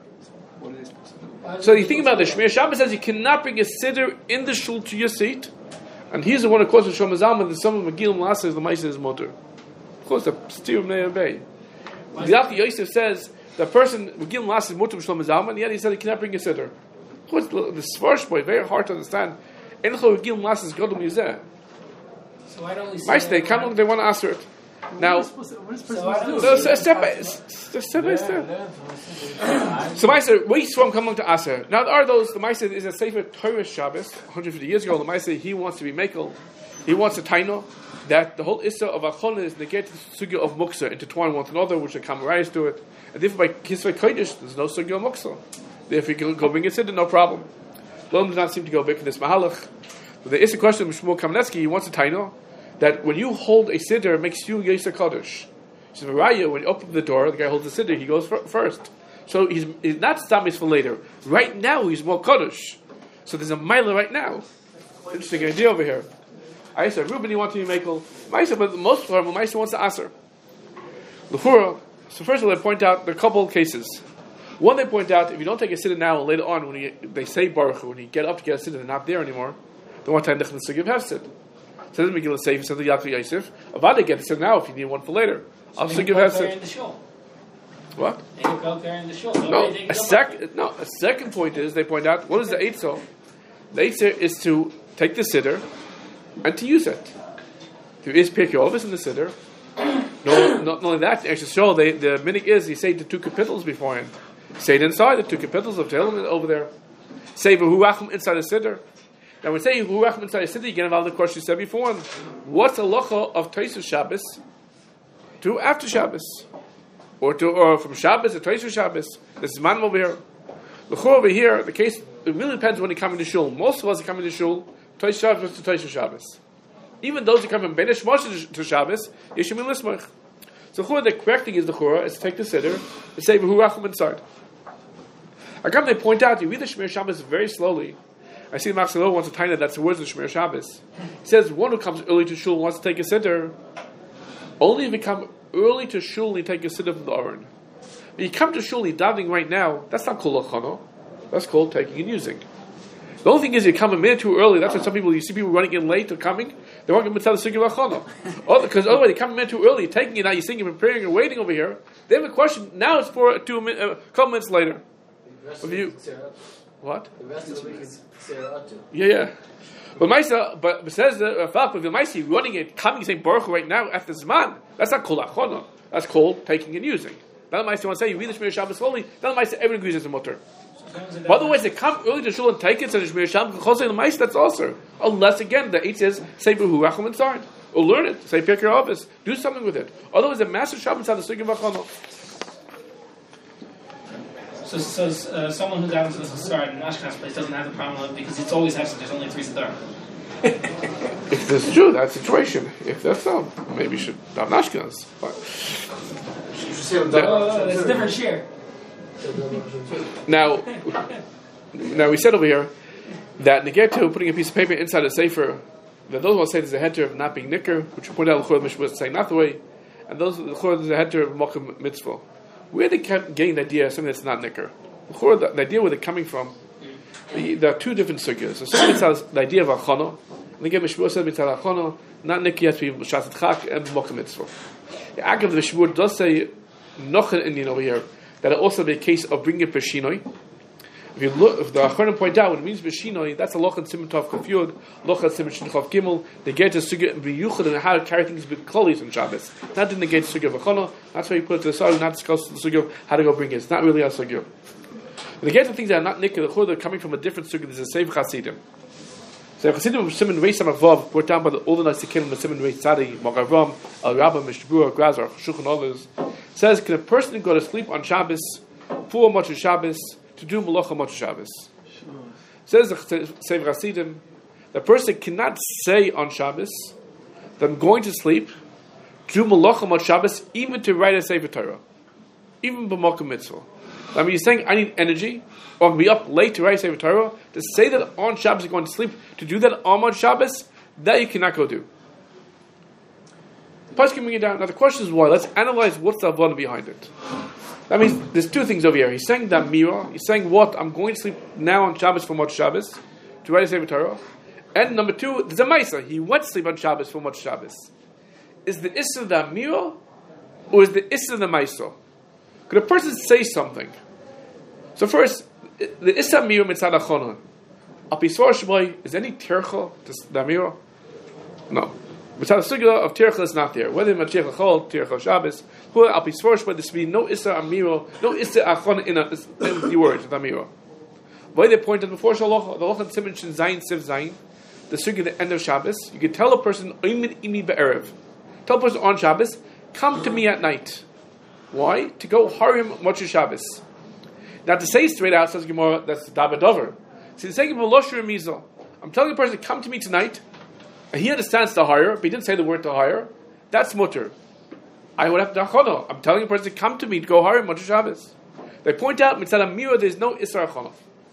So you think about this. Shmir Shabbos says you cannot bring a siddur in the shul to your seat, and he's the one who quotes Shlomo Zalman that some of Megillah Malasa is the Ma'aseh is motor. Of course, the Stir of Ne'er Liyapi Yosef says the person Megillah Malasa is motor with Shlomo Zalman, yet he said he cannot bring a siddur. Of course, the Svarsh boy very hard to understand. So I don't see. They want to answer it. Now, step by step. So Ma'aser, wait from coming to Aser. Now there are those. The Ma'aser is a Sefer Torah Shabbos. 150 years ago, the Ma'aser he wants to be Mekel. He wants to taino that the whole Issa of Achon is negated the sugya of Muksa, intertwined one another, which are commonized to it. And therefore, by Kisvei Kodesh, there's no sugya of Muksa. Therefore, you can go bring it in, no problem. Lom does not seem to go back in this mahalach. But there is a question of Shmuel Kamenetsky. He wants to taino that when you hold a siddur, it makes you Yisra Kodesh. So Raya, when you open the door, the guy holds the siddur, he goes first. So he's not Stamis for later. Right now he's more Kaddish. So there's a Mila right now. Interesting idea over here. I said, Reuben, you want to be Mekel. Maisa, but most of them, Maisa wants to Aser. L'chura. So first of all, they point out there are a couple of cases. One, they point out, if you don't take a siddur now and later on, when they say Baruch Hu, when you get up to get a siddur, they're not there anymore, then one time they can give Hefsid. So then Megillah Seif, says the Yaakov Yosef, about to get a siddur now if you need one for later. I'll still give Hefsid. What? No, a second point is, they point out, what is the Eitzah? The Eitzah is to take the siddur and to use it. There is Pirkei Avos in the siddur. No, not only that, actually, show the minig is you say the two capitals beforehand. Say it inside the two capitals of Tehillim over there. Say v'huachim inside the siddur. Now when say v'huachim inside the siddur, you get involved in the question you said before. What's the halacha of Tosefos Shabbos to after Shabbos, or from Shabbos to Tosefos Shabbos? This is man over here. The chor over here, the case it really depends when you come into shul. Most of us are coming to shul Tosefos Shabbos to Tosefos Shabbos. Even those who come from Benesh Moshe to Shabbos, Yeshimim Lismach. So the correct thing is the chora is to take the siddur and say v'huachim inside. I come they point out you read the Shemir Shabbos very slowly. I see the Machzor wants to tie that's the words of Shemir Shabbos. He says one who comes early to shul wants to take a siddur. Only if you come early to shul you take a siddur from the Aron. When you come to shul you're davening right now, that's not kol lachano. That's called taking and using. The only thing is you come a minute too early. That's why some people, you see people running in late or coming, they won't get to the Sugi Lachana. Because otherwise they come a minute too early, taking it now, you're sitting and preparing and waiting over here. They have a question, now it's for a couple minutes later. What? The rest of the week is Seratu. Yeah. But says the fact of the Maisi running it, coming saying Baruch right now after Zman, that's not called Achana. That's called taking and using. Now the Maisi want to say, you read the Shemir Shabbos slowly, now the Maisi everyone agrees it's a mutter. Otherwise, they come early to shul and take it, so the Shemir Shabbos, Chosei the Maisi, that's also. Unless, again, the 8 says, say B'hu and Sarn. Or learn it, say Pirkei Avos, do something with it. Otherwise, the master Shabbos has the Sugi V'achana. So someone who davens as a start in Ashkenaz place doesn't have the problem because it's always has there's only 3 siddur. If that's true, that situation. If that's so, maybe you should daven Ashkenaz. You should say it's a different share. Now we said over here that Negetu putting a piece of paper inside a sefer, that those who say there's a heter of not being nicker, which we pointed out the Chor was saying not the way, and those the Chor there's a heter of mokum mitzvah. Where they kept getting the idea of something that's not nicker? The idea where they're coming from, there are 2 different sugyas. So the idea of achana, and again Mishmur said mitzvah achana, not nicker yet to be shatzat chak and mokum mitzvah. The Agav of the Mishmur does say noch an Indian over here that it also be a case of bringing Peshinoi. If you look, if the Acharonim point out when it means Peshinoi, that's a Loch and Siman Tov Kaf Yud, Loch and Siman Shin Chav Gimel. They get to Sugya and B'Yuchad and how to carry things with Klolis on Shabbos. Not in the gate Sugya V'Chana. That's why you put it to the side, not discuss the Sugya of how to go bring it. It's not really a Sugya. When they get to things that are not Nikah, the Chor, they're coming from a different Sugya. There's a Seif Chasidim. So Chasidim of Siman Reis Amavav, brought down by all the nice Sekelim of Siman Reis Tzadi, Magavam, Al Rabba, Mishbur, Grazar, Chashuch, and others, says, can a person go to sleep on Shabbos for Motzei Shabbos to do Malacha Motzei Shabbos? Says the Sefer Hasidim, the person cannot say on Shabbos that I'm going to sleep, do Malacha Motzei Shabbos, even to write a Sefer Torah, even b'Mokum Mitzvah. I mean, he's saying I need energy, or I'll be up late to write a Sefer Torah. To say that on Shabbos you're going to sleep, to do that on Motzei Shabbos, that you cannot go do. Pasuk bring it down. Now the question is why. Let's analyze what's the avodah behind it. That means there's 2 things over here. He's saying that Mira. He's saying what? I'm going to sleep now on Shabbos for Motzei Shabbos to write a Sefer Torah. And number 2, there's a Maisa. He went to sleep on Shabbos for Motzei Shabbos. Is the Issa the Mira or is the Issa the Maisa? Could a person say something? So first, the Issa Mira mitzad achona. Apisvar shmoi, is any tircha to the Mira? No. Mitzad the sugya of tircha is not there. Whether Mashiach Chol, tircha Shabbos, who Apisvar shmoi, there should be no Issa Amira, no Issa achona in the words of the Amira. Why they pointed before Shaloch, the Loch and Siman Shin Zayin Siv Zayin, the sugya the end of Shabbos, you could tell a person, Oymin imi be'erev. Tell a person on Shabbos, come to me at night. Why? To go harim Motzei Shabbos. Now to say straight out, says Gemara, that's Dabadover. So he's saying, I'm telling the person, come to me tonight, and he understands to hire, but he didn't say the word to hire, that's mutter. I would have to achana. I'm telling the person, come to me to go harim Motzei Shabbos. They point out mitzad amira there's no isra achana.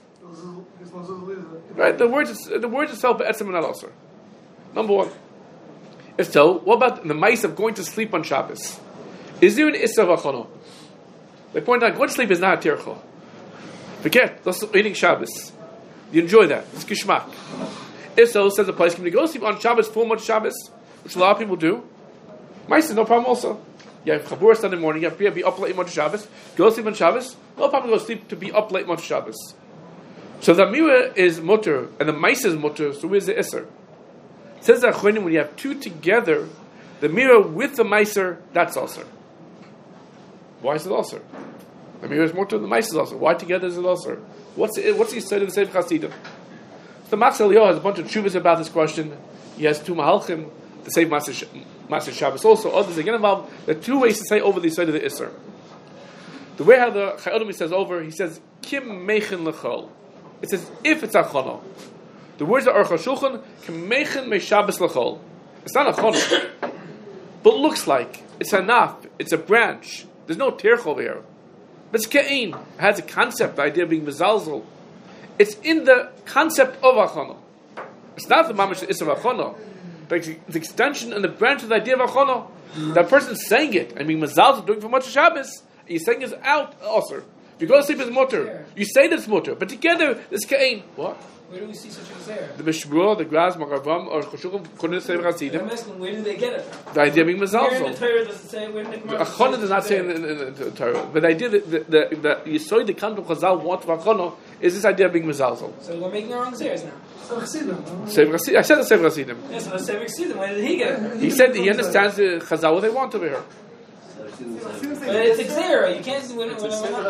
Right, the words itself etzem and not aser. Number one. If so, what about the mice of going to sleep on Shabbos? Is there an isra achana? They point out going to sleep is not a tircha. Forget that's eating Shabbos. You enjoy that. It's kishmak. If so, says the place, can you go sleep on Shabbos, full month Shabbos, which a lot of people do? Mice is no problem also. You have Chabur Sunday morning, you have to be up late month Shabbos, go sleep on Shabbos, no problem to go sleep to be up late month Shabbos. So the Amira is mutter, and the Mice is mutter, so where's the Isser? It says that when you have two together, the Mira with the Meiser, that's also. Why is it also? The Mira is mutter, the Mice is also. Why together is it also? What's the side of the same Chasidim? The Max Eliyah has a bunch of tshuvas about this question. He has two Mahalchim, the same Maser Shabbos also. Others get involved. There are two ways to say over the side of the Isser. The way how the Chayodim says over, he says, Kim Mechen Lechol. It says, if it's Achana. The words are Aruch HaShulchan, Kim Mechen Me Shabbos Lechol. It's not Achana. But it looks like. It's a naf. It's a branch. There's no Tirch over here. But it's Ke'in. It has a concept, the idea of being Mezalzel. It's in the concept of Achana. It's not the mamash Isser of Achana, but it's the extension and the branch of the idea of Achana. That person's saying it, I mean, Mazal is doing for much Shabbos, and he's saying it's out, also. If you go to sleep, it's mutter. You say that it's mutter, but together, it's Ka'in. What? Where do we see such a there? The Mishmur, the Graz, Magavam, or Choshukim, couldn't say Chassidim. Where do they get it from? The idea of being Mazal. Where in the Torah does it say, where in the Gemara Achana does not say in the Torah. But the idea that you saw the Kant of Chazal want for Achana is this idea of being Mazalzel. So we're making our wrong zeros now. Sefer Chassidim. I said the Sefer Chassidim. Yes, so the Sefer Chassidim, where did he get it? He said he understands the Chazal what they want over here. But it's a zero. You can't. We're not in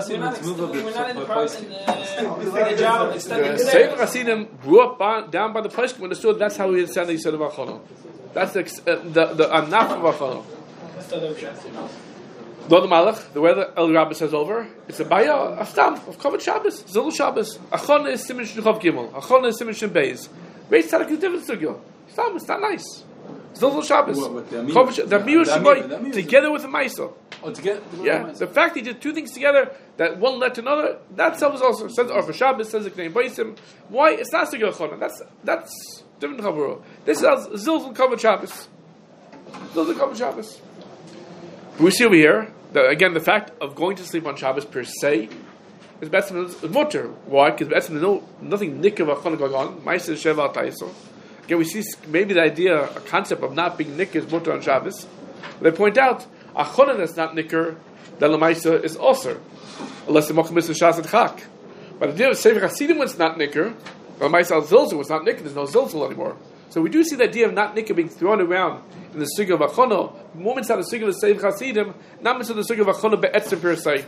the job of extending Sefer zeros. Chassidim grew up down by the Pesach when understood that's how he understands the Yisod of Achana. That's the anaf of Achana. That's the other shot. The other Malach, the way the El Rabbi says over, it's a baya of Tam, of Kavod Shabbos, Zil Shabbos. Achana is Siman Shnuchav Gimel. Achana is Siman Shem Beis. Beis Tzadik is different sugya. Tam, it's not nice. Zil Shabbos. The Amir Shabai, together with the Maisa. Oh, together? Yeah, the fact he did two things together, that one led to another, that self is also, says Arfa Shabbos, says the Knei Beisim. Why? It's not sugya Achana. That's different Chavuro. This is Zil Kavod Shabbos. Zil Kavod Shabbos. We see over here that again the fact of going to sleep on Shabbos per se is better than mutter. Why? Because better there's nothing nick of Achana going on. Ma'aser Sheva Taiso. Again, we see maybe the idea, a concept of not being nick is mutter on Shabbos. They point out Achana that's not nicker, that Lamaisa is also, unless the Mokum is Shas and Chak. But the idea of Sefer Hasidim when it's not nicker, Lamaisa al Zilzul was not nicker. There's no Zilzul anymore. So we do see the idea of not nicker being thrown around in the Sugya of Achana. Moments out of the Sugya of the Sefer Hasidim, not much of the Sugya of Achana be'etzim per se.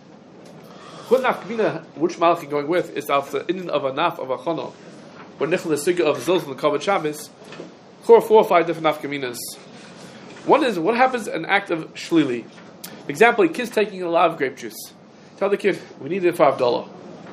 Which Malach going with is out the Indian of Anaf of Achana. When Nichel the Sugya of Zilzul and Kavod Shabbos, 4 or 5 different nafkaminas. One is what happens in an act of shlili. Example, a kid's taking a lot of grape juice. Tell the kid, we need it for $5.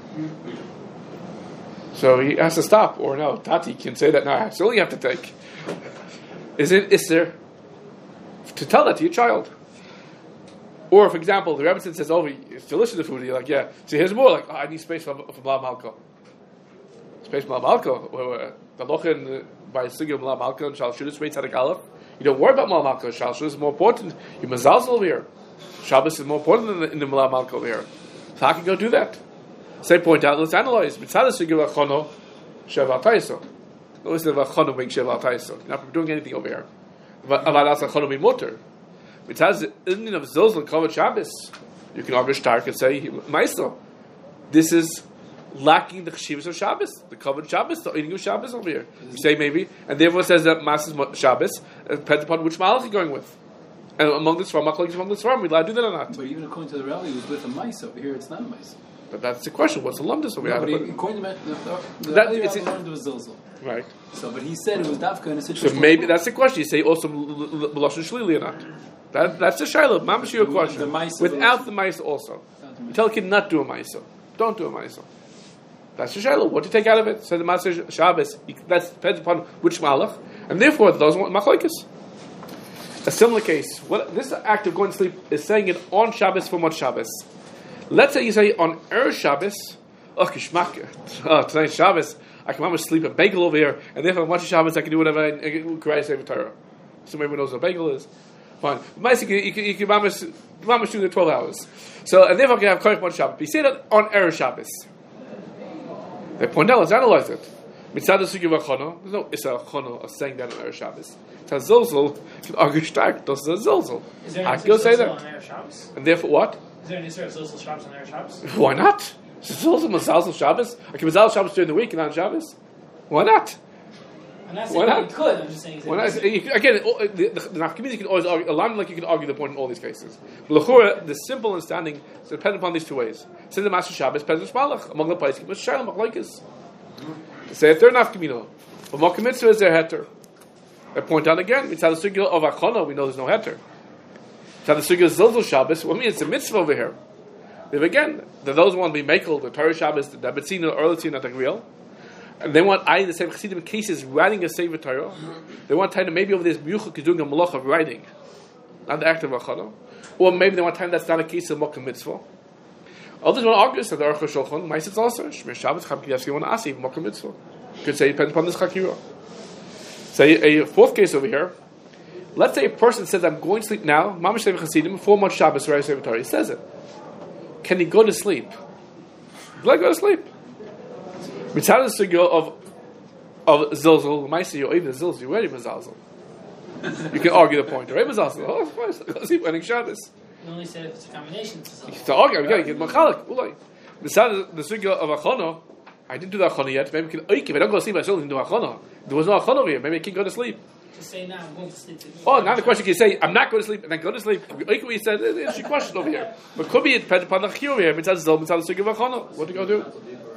So he has to stop, or no, Tati can say that now. So you have to take. Is there to tell that to your child? Or, for example, the Rebbe says, "Oh, it's delicious the food." You're like, "Yeah." So here's more. Like, I need space for Bla Malka. Space for Bla Malka. The lochin by Sugya Bla Malka and Shal Shudis waits at a gallop. You don't worry about Bla Malka. Shal Shudis is more important. You Mazalzel over here. Shabbos is more important than the Bla Malka over here. So how can you go do that? Say, point out, let's analyze. Mitzad Sugya Vachono Sheva Taiso. No, it's the Vachono being Sheva Taiso. You're not doing anything over here. Avadas Vachono be mutter. Mitzad the Indian of Zilzul and Kavod Shabbos. You can argue stark and say, Meiso, this is lacking the Cheshivas of Shabbos, the Kavod Shabbos, the eating of Shabbos over here. You say maybe, and therefore says that Mass is Shabbos, depends upon which Malach you're going with. And among the Svarim, we allowed to do that or not? But even according to the Rally, it was with a mice over here, it's not a mice. But that's the question. What's the lumdus over here? According to the Rally, learned it was Zilzul. Right. So, but he said it was Dafka in a situation. So maybe that's the question. You say also B'lashon Shlili or not? That's the Shiloh. Mamash your question. Without the mice also. You tell a kid not do a mice. Don't do a mice. That's the Shiloh. What do you take out of it? So the Maser Shabbos, that depends upon which Malach, and therefore those want Machlokes. A similar case. This act of going to sleep is saying it on Shabbos for what Shabbos. Let's say you say on Erev Shabbos, tonight's Shabbos, I can almost sleep a bagel over here, and therefore on Motzei Shabbos I can do whatever I can Sefer Torah. So everyone knows what a bagel is. Fine. But you can almost do the 12 hours. So, and therefore I can have Koich Motzei Shabbos. But you say that on Erev Shabbos. They point out, let's analyze it. Mitzad Sugi Vachono, there's no Issa Chono of saying that on Erev Shabbos. It's a Zilzul, you can argue stark, das ist a Zilzul. Is there I an can go say Zilzul that. on Erev Shabbos? And therefore what? Is there an Isra of Zilzul Shabbos on Erev Shabbos? Why not? Zilzul Mazal Shabbos? I can Mazal Shabbos during the week and not on Shabbos? Why not? I'm not Why saying not? you could, I'm just saying... Why not? Again, the Nafkamina can always argue, a lot like you can argue the point in all these cases. But L'chura, the simple understanding is dependent upon these two ways. Say the Master Shabbos, Pesach Malach, among the places, but Shalom Machlokes. Say a third Nafkamina. But Mokum Mitzvah is their heter. I point out again, it's how the Sugya of Achona, we know there's no heter. It's how the Sugya of Zilzul Shabbos, well, I mean, it's a mitzvah over here. If again, those want to be Mekel, the Torah Shabbos, the Betzina, Erlitzina, not the real. And they want the same Chassidim cases writing a Sefer Torah. They want time to maybe over this Miyuchak is doing a malach of writing, not the act of Achana. Or maybe they want time that's not a case of Mokum Mitzvah. Others want to argue that the Aruch HaShulchan, Ma'aser also, Shmir Shabbos, Chav Kiyevsky, want to ask even Mokum Mitzvah. Could say it depends upon this Chakira. Say a fourth case over here. Let's say a person says, I'm going to sleep now, Mamash Sefer Chassidim, 4 months Shabbos, write a Sefer Torah. He says it. Can he go to sleep? Will I go to sleep? Mitzad is sugya of Zilzul, Ma'aser, you're even Zilzul, you're already Mazalzul. You can argue the point. You're already Mazalzul. Oh, of course, go to sleep when Shabbos. You only said if it's a combination. To argue, you get Machalak. Mitzad the sugya of Achana, I didn't do the Achana yet. Maybe I can, if I don't go to sleep, I still didn't do Achana. There was no Achana over here. Maybe I can't go to sleep. Just say now, I'm going to sleep. Oh, now the question can you say, I'm not going to sleep, and then go to sleep. Like we said, there's a question over here. But could be it depends upon the Chiyuv here. Mitzad Zil, Mitzad the sugya of Achana. What do you go do?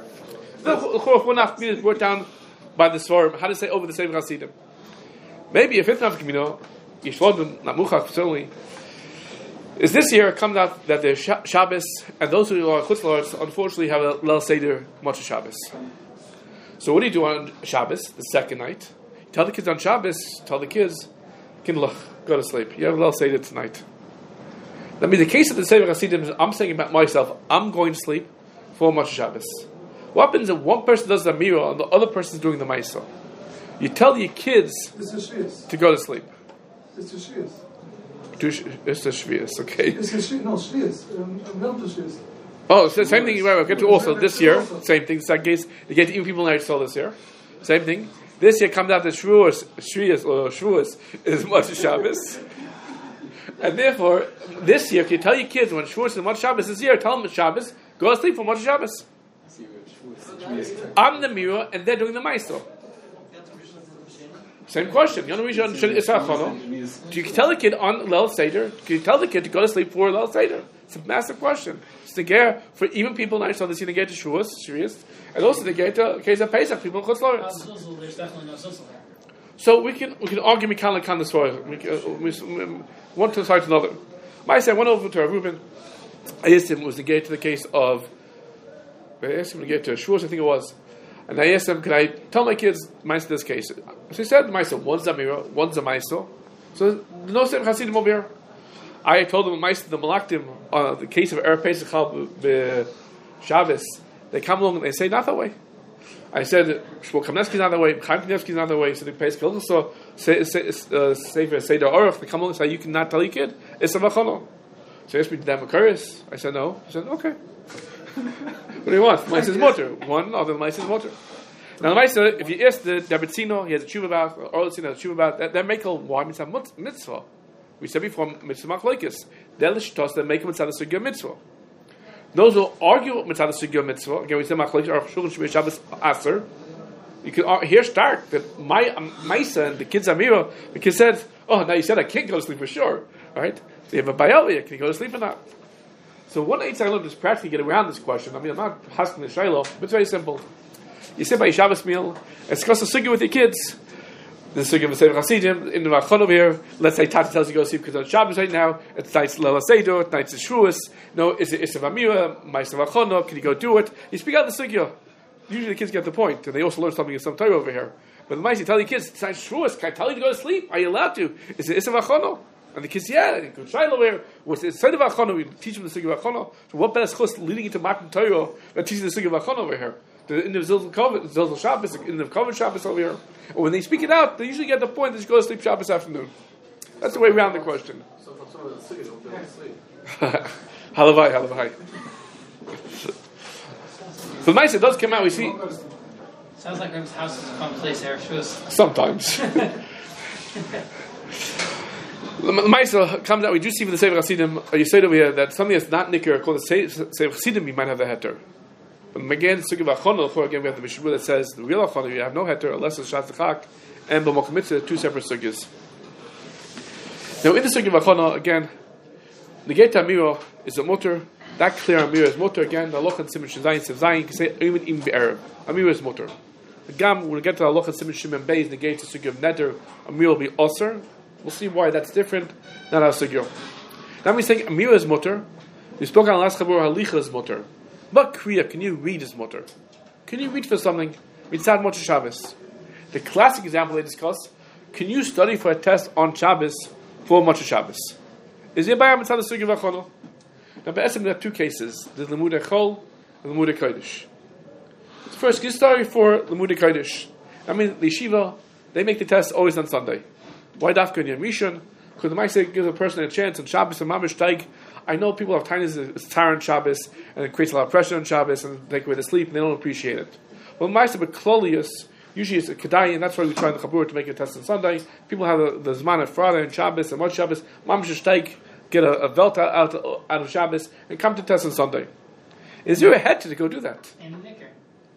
One nafkamina is brought down by the Svarim. How to say over the same Chassidim? Maybe a fifth nafkamina, Yishvodim, Namuchach, certainly, is this year it comes out that the Shabbos and those who are Chutz La'aretz unfortunately have a Leil Seder Motzei Shabbos. So what do you do on Shabbos, the second night? You tell the kids on Shabbos, tell the kids, Kinlach, go to sleep. You have a Leil Seder tonight. That means the case of the Sefer Chassidim is I'm saying about myself, I'm going to sleep for Motzei Shabbos. What happens if one person does the Amira and the other person is doing the Maisa? You tell your kids to go to sleep. It's a Shvius. It's a Shvius, okay. It's a Shvius. No, Shvius. Oh, so same thing. We'll get to also this year. Same thing. Second case, you get even people in Eretz this year. Same thing. This year comes out that Shvuos is Motzei Shabbos. And therefore, this year, if you tell your kids when Shvuos is Motzei Shabbos this year, tell them it's Shabbos, go to sleep for Motzei Shabbos. I'm the mirror, and they're doing the Maestro. Same question. Do you tell the kid on Leil Seder? Can you tell the kid to go to sleep for Leil Seder? It's a massive question. It's the ger for even people in Eretz they see the ger to Shavuos, and also the ger to case of Pesach. People in Chutz La'aretz. There's definitely no Zilzul there. So we can argue Mikan Lakan this far. One to the side to another. I said, I went over to Reuben. I asked him, was the ger to the case of. I asked him to get to Shavuos, I think it was. And I asked him, can I tell my kids, mine's this case? So he said, Maisa, one's a Amira, one's a Maisa. So, no same Chassidim over here. I told them, Maisa, the Malaktim, on the case of Erev Pesach Shabbos, they come along and they say not that way. I said, Shmuel Kamenetsky's not that way, Chaim Kanievsky's not that way, so the Pesach also say the Aruch, they come along and say, you cannot tell your kid, it's a Machano. So he asked me, did that occurs? I said, no. He said, okay. What do you want? Maisa's motor. One other Maisa's motor. Now, the Maisa, if you ask the Betzino, he has a tshuva about, or Orlitzino has a tshuva about, that make a why mitzvah. We said before, mitzvah machlokes. They're l'shtos that make a mitzvah sugya mitzvah. Those who argue mitzvah sugya mitzvah, again, we said machlokes, or shulchan shmir Shabbos aser. You can here start that my Maisa and the kids Amira, the kid said, oh, now you said I can't go to sleep for sure. Right? So you have a bayal here, can you go to sleep or not? So one eight I learned is practically get around this question. I mean, I'm not asking the shaylo, but it's very simple. You sit by your Shabbos meal, and discuss the sugya with your kids. The sugya of the Sefer Chassidim, in the Rachon over here, let's say Tati tells you to go to sleep because it's Shabbos right now, it's nice Leil Seder, it's nice Shavuos, no, is it Issav Amira, Ma'aser Vachono, can you go do it? You speak out the sugya. Usually the kids get the point, and they also learn something in some Torah over here. But the Ma'aser, you tell your kids, it's nice Shavuos, can I tell you to go to sleep? Are you allowed to? Is it Issav Vachono? And the kids, yeah, you could try over here. What's inside of Achana, we teach them the Sugi of Achana. So what better chus leading into Matan Torah than teaching the Sugi of Achana over here? The end of Zilzal Shabbos, the end of Kovet Shabbos over here. And when they speak it out, they usually get the point that you go to sleep Shabbos afternoon. That's the way around the question. So if I'm talking about the Sugi, don't feel asleep. Halavai. So nice, it does come out, we see. Sounds like Reb's house is a fun place there. Sometimes. The Maisa comes out, we do see for the Sefer Hasidim, you say over here that something that's not Nicker, called the Sefer Hasidim, you might have the heter. But again, Sugi V'Achona, again we have the Mishnah that says, the real Achona, you have no heter, unless it's Shat Zechak, and B'Mokum Mitzvah, two separate Sugis. Now in the Sugi V'Achona, again, the Geta Amira is a mutter, that clear Amira is mutter, again, the Aloch and Siman Shazayin, Siv you can say, Even Im Be'erev. Amira is mutter. The Gam, when we get to the Aloch and Siman Shimon Beis, the Geta Sugi of Neder, Amira will be Osir. We'll see why that's different, not our Sugyo. Now we're saying Amira is mutter. We spoke on last Chabur, Halicha is mutter. But Kriya, can you read is mutter? Can you read for something? Mitzad Moshe Shabbos. The classic example they discuss, can you study for a test on Shabbos for Moshe Shabbos? Is it by Mitzad the Sugi of Achona? Now, Be'esim, there are two cases. There's Lemudei Chol and Lemudei Kodesh. First, can you study for Lemudei Kodesh? I mean, the Yeshiva, they make the test always on Sunday. Why Dafka in Yom Rishon? Because the Maaseh gives a person a chance on Shabbos and Mamish Teig. I know people have times it's tired on Shabbos and it creates a lot of pressure on Shabbos and they take away the sleep and they don't appreciate it. Well, Maaseh, but Klolius, usually it's a Kedai, and that's why we try in the Chabur to make a test on Sunday. People have the Zman of Friday and Shabbos and Moshe Shabbos. Mamish Teig, get a Velta out of Shabbos and come to test on Sunday. Is there a head to go do that? And Nicker.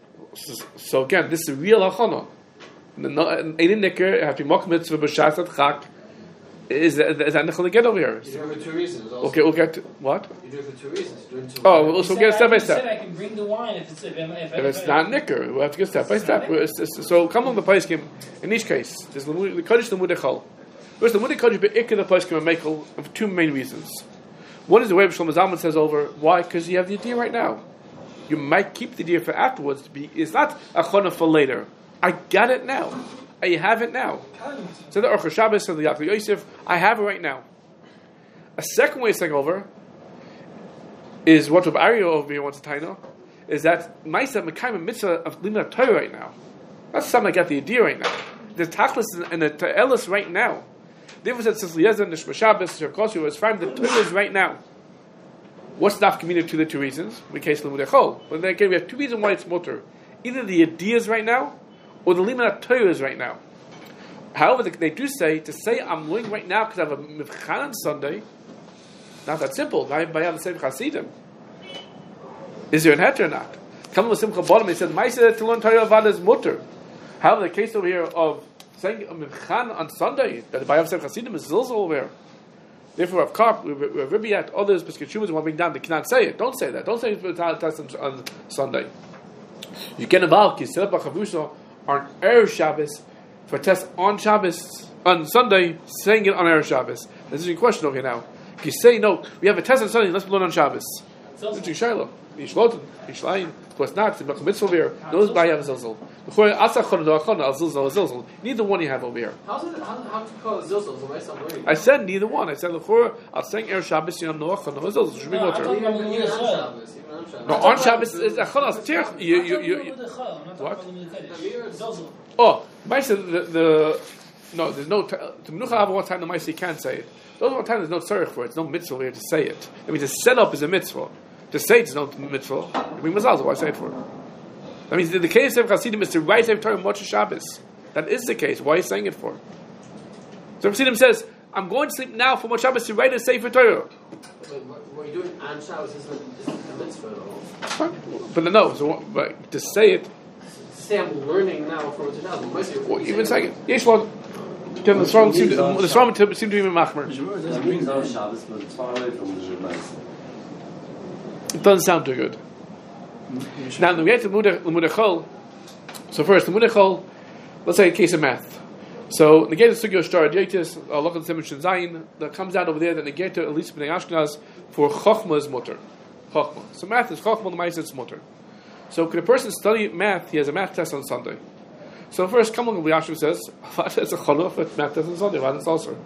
So again, this is a real Achana. Ein Nicker, have to be Mokum Mitzvah b'Shas at Chak. Is that Nichel to get over here? You do it for two reasons. Okay, we'll get to, what? You do it for two reasons. You do it Oh, we'll also get step by step. I can bring the wine if it's not Nicker, we'll have to get step by step. So come on the place game. In each case, there's the Kodesh Lemudei Chol. First, the Lemudei Kodesh be'ikar the place game Mekel for two main reasons. One is the way Shlomo Zalman says over. Why? Because you have the idea right now. You might keep the idea for afterwards. It's not a chona for later. I got it now. I have it now. So the Orcha Shabbos, so the Yaakov Yosef, I have it right now. A second way of saying over is what Rabbi Aryeh over here wants to tie now, is that Ma'aseh Mekayim Mitzvah of Limud Torah right now. That's something I got the idea right now. The Tachlis and the Ta'elis right now. The difference that says Eliezer, Nishma Shabbos, Shirkosu, is fine. The Torah is right now. What's not committed to the two reasons? In the case of Lemudei Chol. But then again, we have two reasons why it's mutter. Either the idea is right now, or the Limud Torah is right now. However, they do say, to say I'm learning right now because I have a Mivchan on Sunday, not that simple. By the same Hasidim. Is there an heter or not? Come with Simcha Bottom, he said, Ma'aseh to learn Torah Avad is mutter. However, the case over here of saying a Mivchan on Sunday, that by the same Hasidim is Zilzal over here. Therefore, Rav Karp, Rav Ribiyat, others, Pesachuvas, want to bring down, they cannot say it. Don't say that. Don't say it for the test on Sunday. You get involved, you set up a Chavusha on Erev Shabbos for a test on Shabbos, on Sunday, saying it on Erev Shabbos. This is your question over here now. If you say, no, we have a test on Sunday, let's learn on Shabbos. It's Shiloh. Yishlotin, Yishlayim, of course not. It's a mitzvah over here. Those by have Zilzal. Neither one you have over here. How to call it Zilzal? I said neither one. I said I'll saying Erev Shabbos, you know, Noach, no Zilzal. Should be mutter. No, on Shabbos is Achonas Tirch. You. What? Oh, Maisa, no, there's no to Menucha Ava one time the Maisa can't say it. Those one time there's no tzarich for it. There's no mitzvah here to say it. I mean, the setup is a mitzvah. To say it's no mitzvah. I mean, mazal. Why say it for? That means the case of Hasidim is to write Sefer Torah Moshe Shabbos. That is the case. Why are you saying it for? So Hasidim says, "I'm going to sleep now for Moshe Shabbos to write a Sefer Torah." What you're doing on Shabbos isn't a mitzvah at all. But no, but to say it. Say I'm learning now for Moshe Shabbos. Well, even saying it, yes, well, the Sram seem to be machmer. That means on Shabbos, but it's far away from the Ma'aseh. It doesn't sound too good. Now, we get to Lemudei Chol. So first, Lemudei Chol, let's say a case of math. So, negate the Sugya Shtar Adjetis, Loch and Siman Shin Zayin, that comes out over there that negate at least B'nai Ashkenaz for Chochma is mutter. Chochma. So math is Chochma, the Ma'aseh is mutter. So could a person study math? He has a math test on Sunday. So first, come along, Yashua says, what is a Cholah for math test on Sunday? What is also?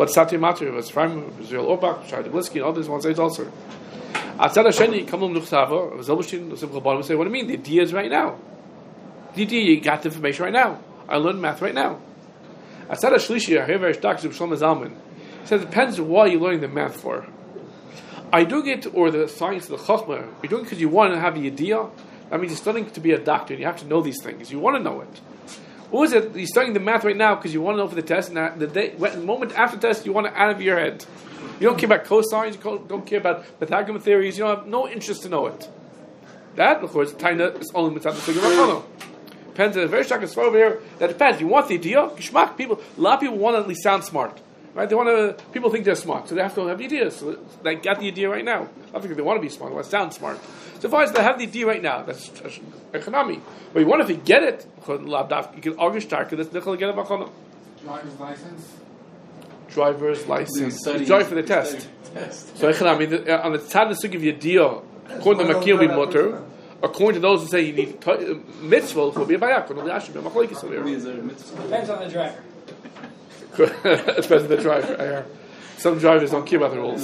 But Satya Matri was from Israel Orbach, Shai Deblisky, and others want to say it's also. Atzad Hasheni, Kamum Nuchtava, Zobushin, Simcha Bottom say, what do you mean? The idea is right now. The idea, you got the information right now. I learned math right now. Atzad Hashlishi, I hear very Dr. Shlomo Zalman, says it depends on what you're learning the math for. Are you doing it, or the science of the Chochmah, you're doing it because you want to have the idea? That means you're studying to be a doctor, and you have to know these things. You want to know it. Or is it you're studying the math right now because you want to know for the test, and the moment after the test, you want it out of your head? You don't care about cosines, you don't care about Pythagorean theories, you don't have no interest to know it. That, of course, Taina is only mitzvah to figure out. Depends on the very shakas over here. That depends. You want the idea? Gishmak, people, a lot of people want to at least sound smart. Right? They want to. People think they're smart, so they have to have the idea. So they got the idea right now. I think they want to be smart. They want to sound smart. So far as they have the idea right now, that's economy. But you want to get it. You can argue stark. That's nichol get a Driver's license. Driver's license. You drive for the test. So economy on the tzad to give you a deal. According to Makir Motor, according to those who say you need mitzvah, will be a bayak. Depends on the driver. Depends on the driver. Some drivers don't care about the rules.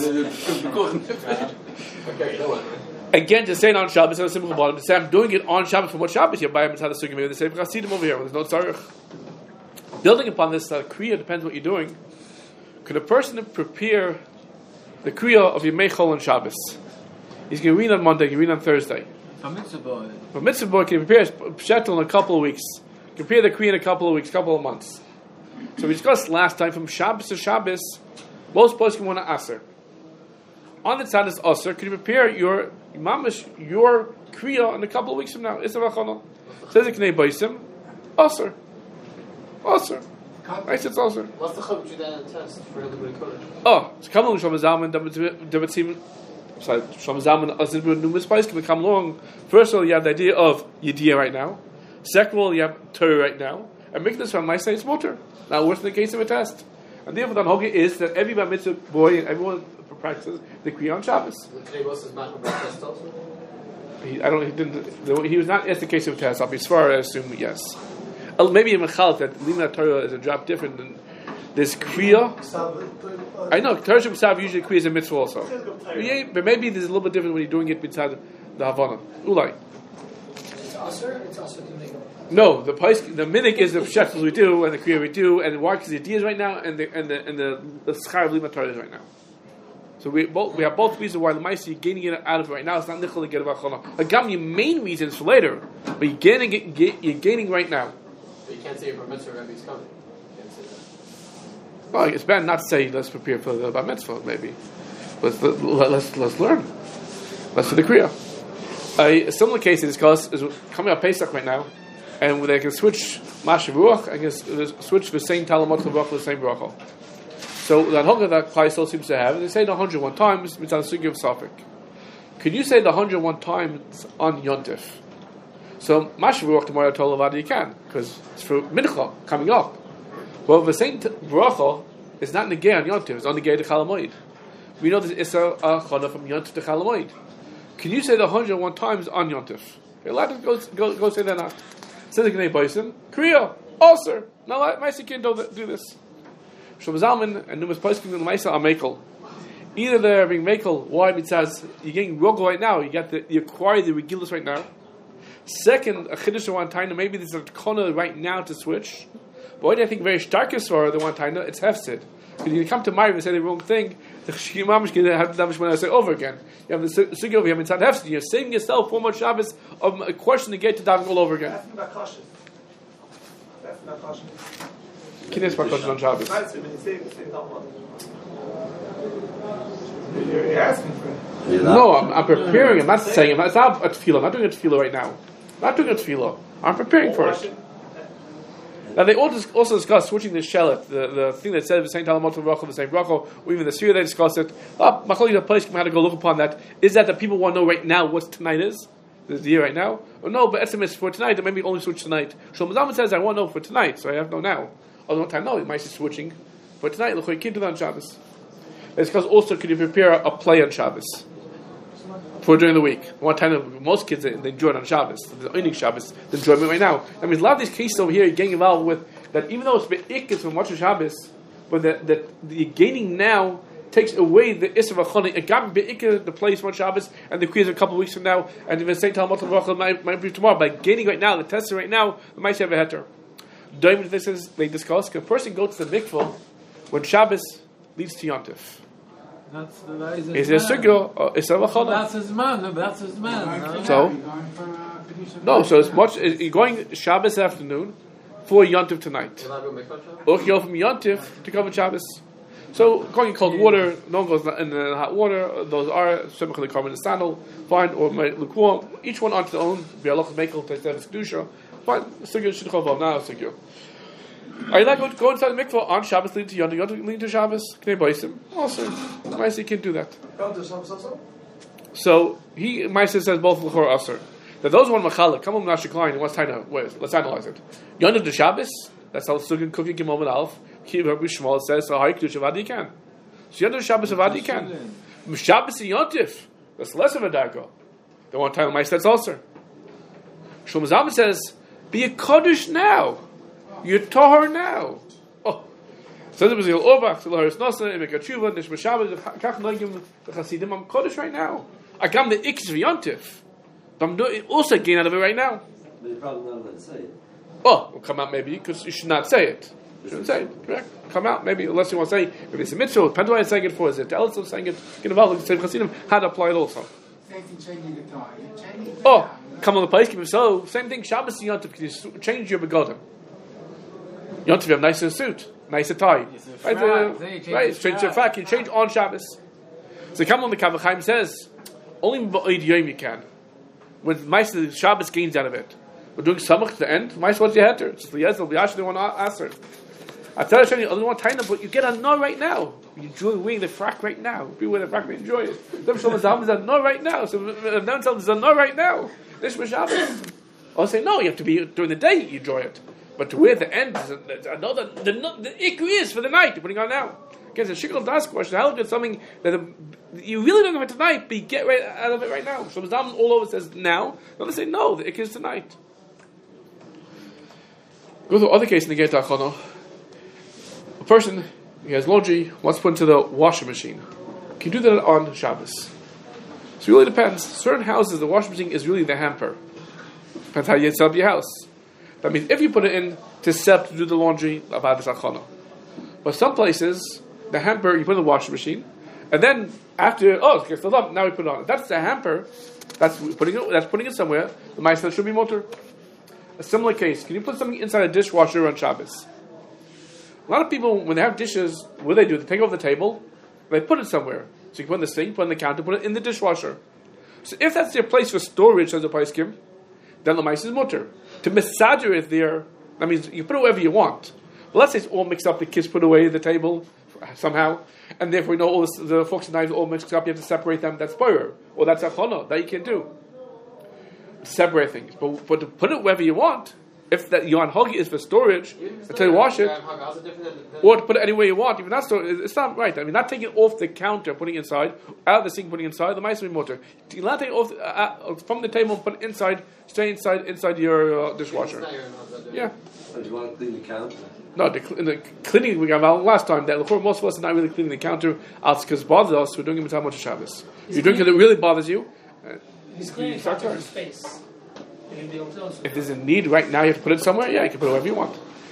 Again, to say it on Shabbos, on a simple bottom, to say I'm doing it on Shabbos for what Shabbos you're buying mitzvah sugim, maybe the same chassidim over here. There's no tzarich. Building upon this kriya depends what you're doing. Could a person prepare the kriya of your meichol on Shabbos? He's going to read on Monday, he can read on Thursday. For mitzvah. For mitzvah boy, can prepare Pshetel in a couple of weeks. Prepare the kriya in a couple of weeks, couple of months. So we discussed last time from Shabbos to Shabbos, most poskim want to aser. On the tzad is aser. Could you prepare your kriya in a couple of weeks from now? Issa v'chana. Says it knei baisim. Aser. I said it's aser. What's the chub you then test for everybody coded? Oh, it's come along Shlomo Zalman. Shlomo Zalman as the numerous spice can come along. First of all, you have the idea of Yediyah right now. Second of all, you have Torah right now. And making this from my say it's motor. Now, what's in the case of a test? And the other Hoga is that every bar mitzvah boy and everyone practices the Kriya on Shabbos. Today was his macro test also? He was not asked the case of a test. I'll be swear, I assume yes. Maybe in Mechal that Lina Torah is a drop different than this Kriya. I know Torah Shabbat usually Kriya is a mitzvah also. But maybe there's a little bit different when you're doing it inside the Havana. Ulai. It's also to make a No, the minik is the pshetzels we do and the kriya we do, and the wark is the ideas right now, and the schar of lima Torah is right now. So we have both reasons why the ma'aseh you're gaining it out of it right now. It's not nichol to get about chana. Agam, your main reason is for later, but you're gaining right now. But you can't say your bar mitzvah Rebbe is coming. You can't say that. Well, it's bad not to say let's prepare for the bar mitzvah maybe, but let's learn. Let's do the kriya. A similar case is coming up Pesach right now. And they can switch Mashiv Ruach, I can switch the same Talamot Ruach for the same Bracha. So that Hoga that Klai still seems to have, they say the 101 times, it's on the Sugi of Safik. Could you say the 101 times on Yontif? So Mashiv Ruach tomorrow told Levada you can, because it's for Mincha coming up. Well, the same Bracha is not negay on Yontif, it's on negay to Chalamoid. We know that it's a Chana from Yontif to Chalamoid. Can you say the 101 times on Yontif? You're allowed to go say that now. Says the Gnei Baisim, Kriya, Aser. Now, Maisa can't do this. Shlomo Zalman and numerous poskim in Maisa are Mekel. Either they're being Mekel, why? Because you're getting Rogel right now, you acquire the Regilus right now. Second, a Chiddush one time, maybe there's a Kona right now to switch. But what I think very starkest for the one time, it's Hefsid. Because you come to Ma'ariv and say the wrong thing, the Shimam is going to have to when I say over again. You have the Sugi over here, inside Hefsid. You're saving yourself 4 more Shabbos of a question to get to davening all over again. That's not cautious. That's not cautious. Kines Bakoshes on Shabbos. You're asking for it. No, I'm preparing. I'm not saying. It's not a tefillah. I'm not doing a tefillah right now. I'm not doing a tefillah. I'm preparing for it. Now they also discuss switching the shelet, the thing that said the same Talamot Bracha, the same Bracha, or even the Sira they discussed it. Machalik the place how to go look upon that. Is that the people want to know right now what tonight is? The year right now? Or no, but SMS for tonight, then maybe only switch tonight. Shlomo Zalman says I want to know for tonight, so I have to know now. Although one time no, it might be switching for tonight. Look, you can't do that on Shabbos. They discuss also could you prepare a play on Shabbos for during the week. One time, most kids they enjoy it on Shabbos. The earning Shabbos, they enjoy it right now. I mean, a lot of these cases over here, you're getting involved with that. Even though it's be'ikis from watching Shabbos, but the gaining now takes away the Isser V'Chana. It got Be'ikah the place on Shabbos, and the quiz a couple of weeks from now, and the St. Talmud might be tomorrow. By gaining right now, the test right now, the might have a heter. Doim, this is they discuss. A person goes to the mikvah when Shabbos leads to Yontif. Is there a sugya or Isser V'Chana? That's his man. That's his man. So so it's much. You're going Shabbos afternoon for Yontif tonight. Or you go from Yontif to cover Shabbos. So going in cold water, no one goes in the hot water. Those are similar to carbon and sandal, fine, or lukewarm. Each one onto their own. Bialach mekel teisevus kedusha. Fine. Sugya should call now sugya. I like to go inside the mikvah on Shabbos leading to Yontif. Yontif leading to Shabbos. Can they boys him? Also, Maisa can't do that. So Maisa says both l'chor aser. That those one machalek come on Nashikline and what's time to let's analyze it. Yontif to Shabbos. That's how Sugya cooking Gimel and Alf. Rabbi Shmuel says, "So high kedusha vadi can." So Yontif Shabbos vadi can. Shabbos and Yontif. That's less of a dargo. The one time Maisa says also. Shlomo Zalman says, "Be a kodesh now. You're tahor now." Oh, so there was the Orbach, the Laharis Nasa, and Mekachuva, the Shmashabas, the Kach Nogim, the Hasidim. I'm kodesh right now. I come the X Yontif, but I'm also gain out of it right now. But you're probably not allowed to say it. Oh, will come out maybe because you should not say it. You shouldn't say it. Correct? Come out maybe unless you want to say maybe it's a mitzvah. Depends why I'm saying it for. Is it Elsa saying it? Get involved with the Hasidim. How to apply it also. Oh, come on the place. So same thing. Shabbos and Yontif. Can you change your begodim? Yontif, you have nicer suit, nicer tie. Right, change your frak. You change on Shabbos. So come on the Kavachayim says only ba'id yom you can. When Maisa Shabbos gains out of it. We're doing samach to the end. Maisa what's your heter? It's the yes, the actually one answer. I tell you, the other one time, but you get a no right now. You enjoy wearing the frak right now. Be wearing the frak, enjoy it. Them Shlomo Zalman is a no right now. So them tell them is a no right now. This was Shabbos. I'll say no. You have to be during the day. You enjoy it. But to wear the end, I know that the ikri is for the night. You're putting on now. Again, it's a shikol das question. How is something that you really don't have it tonight, but you get right out of it right now? So Zalman all over says now. They say no. The ikri is tonight. Go to the other case in the Geit HaAchana. A person, he has laundry, wants to put into the washing machine. Can you do that on Shabbos? So it really depends. Certain houses, the washing machine is really the hamper. Depends how you set up your house. That means if you put it in to set up to do the laundry, about the Achana. But some places, the hamper, you put in the washing machine, and then after, it's filled up, now we put it on. That's the hamper. That's putting it somewhere. The Maisa should be motor. A similar case, can you put something inside a dishwasher on Shabbos? A lot of people, when they have dishes, what do? They take it off the table, they put it somewhere. So you can put it in the sink, put it in the counter, put it in the dishwasher. So if that's their place for storage, says the Paiskim, then the mice is mutter. To misager it there, that means you put it wherever you want. Well, let's say it's all mixed up, the kids put away at the table somehow, and therefore you know all the forks and knives are all mixed up, you have to separate them, that's boyer, or that's achana, that you can do. Separate things, but to put it wherever you want, if that Yohan Hogi is for storage, until you wash it, or to put it anywhere you want, even that's it's not right. I mean, not taking it off the counter, putting it inside, out of the sink, putting it inside, the mice will be motor. You not take it off from the table and put it inside, stay inside your dishwasher. Yeah. But you want to clean the counter? No, the cleaning we got last time, that most of us are not really cleaning the counter out because it bothers us. We're doing it with how much Shabbos. If you're doing it, it really bothers you. He's cleaning the space. If there's a need right now, you have to put it somewhere. Yeah, you can put it wherever you want.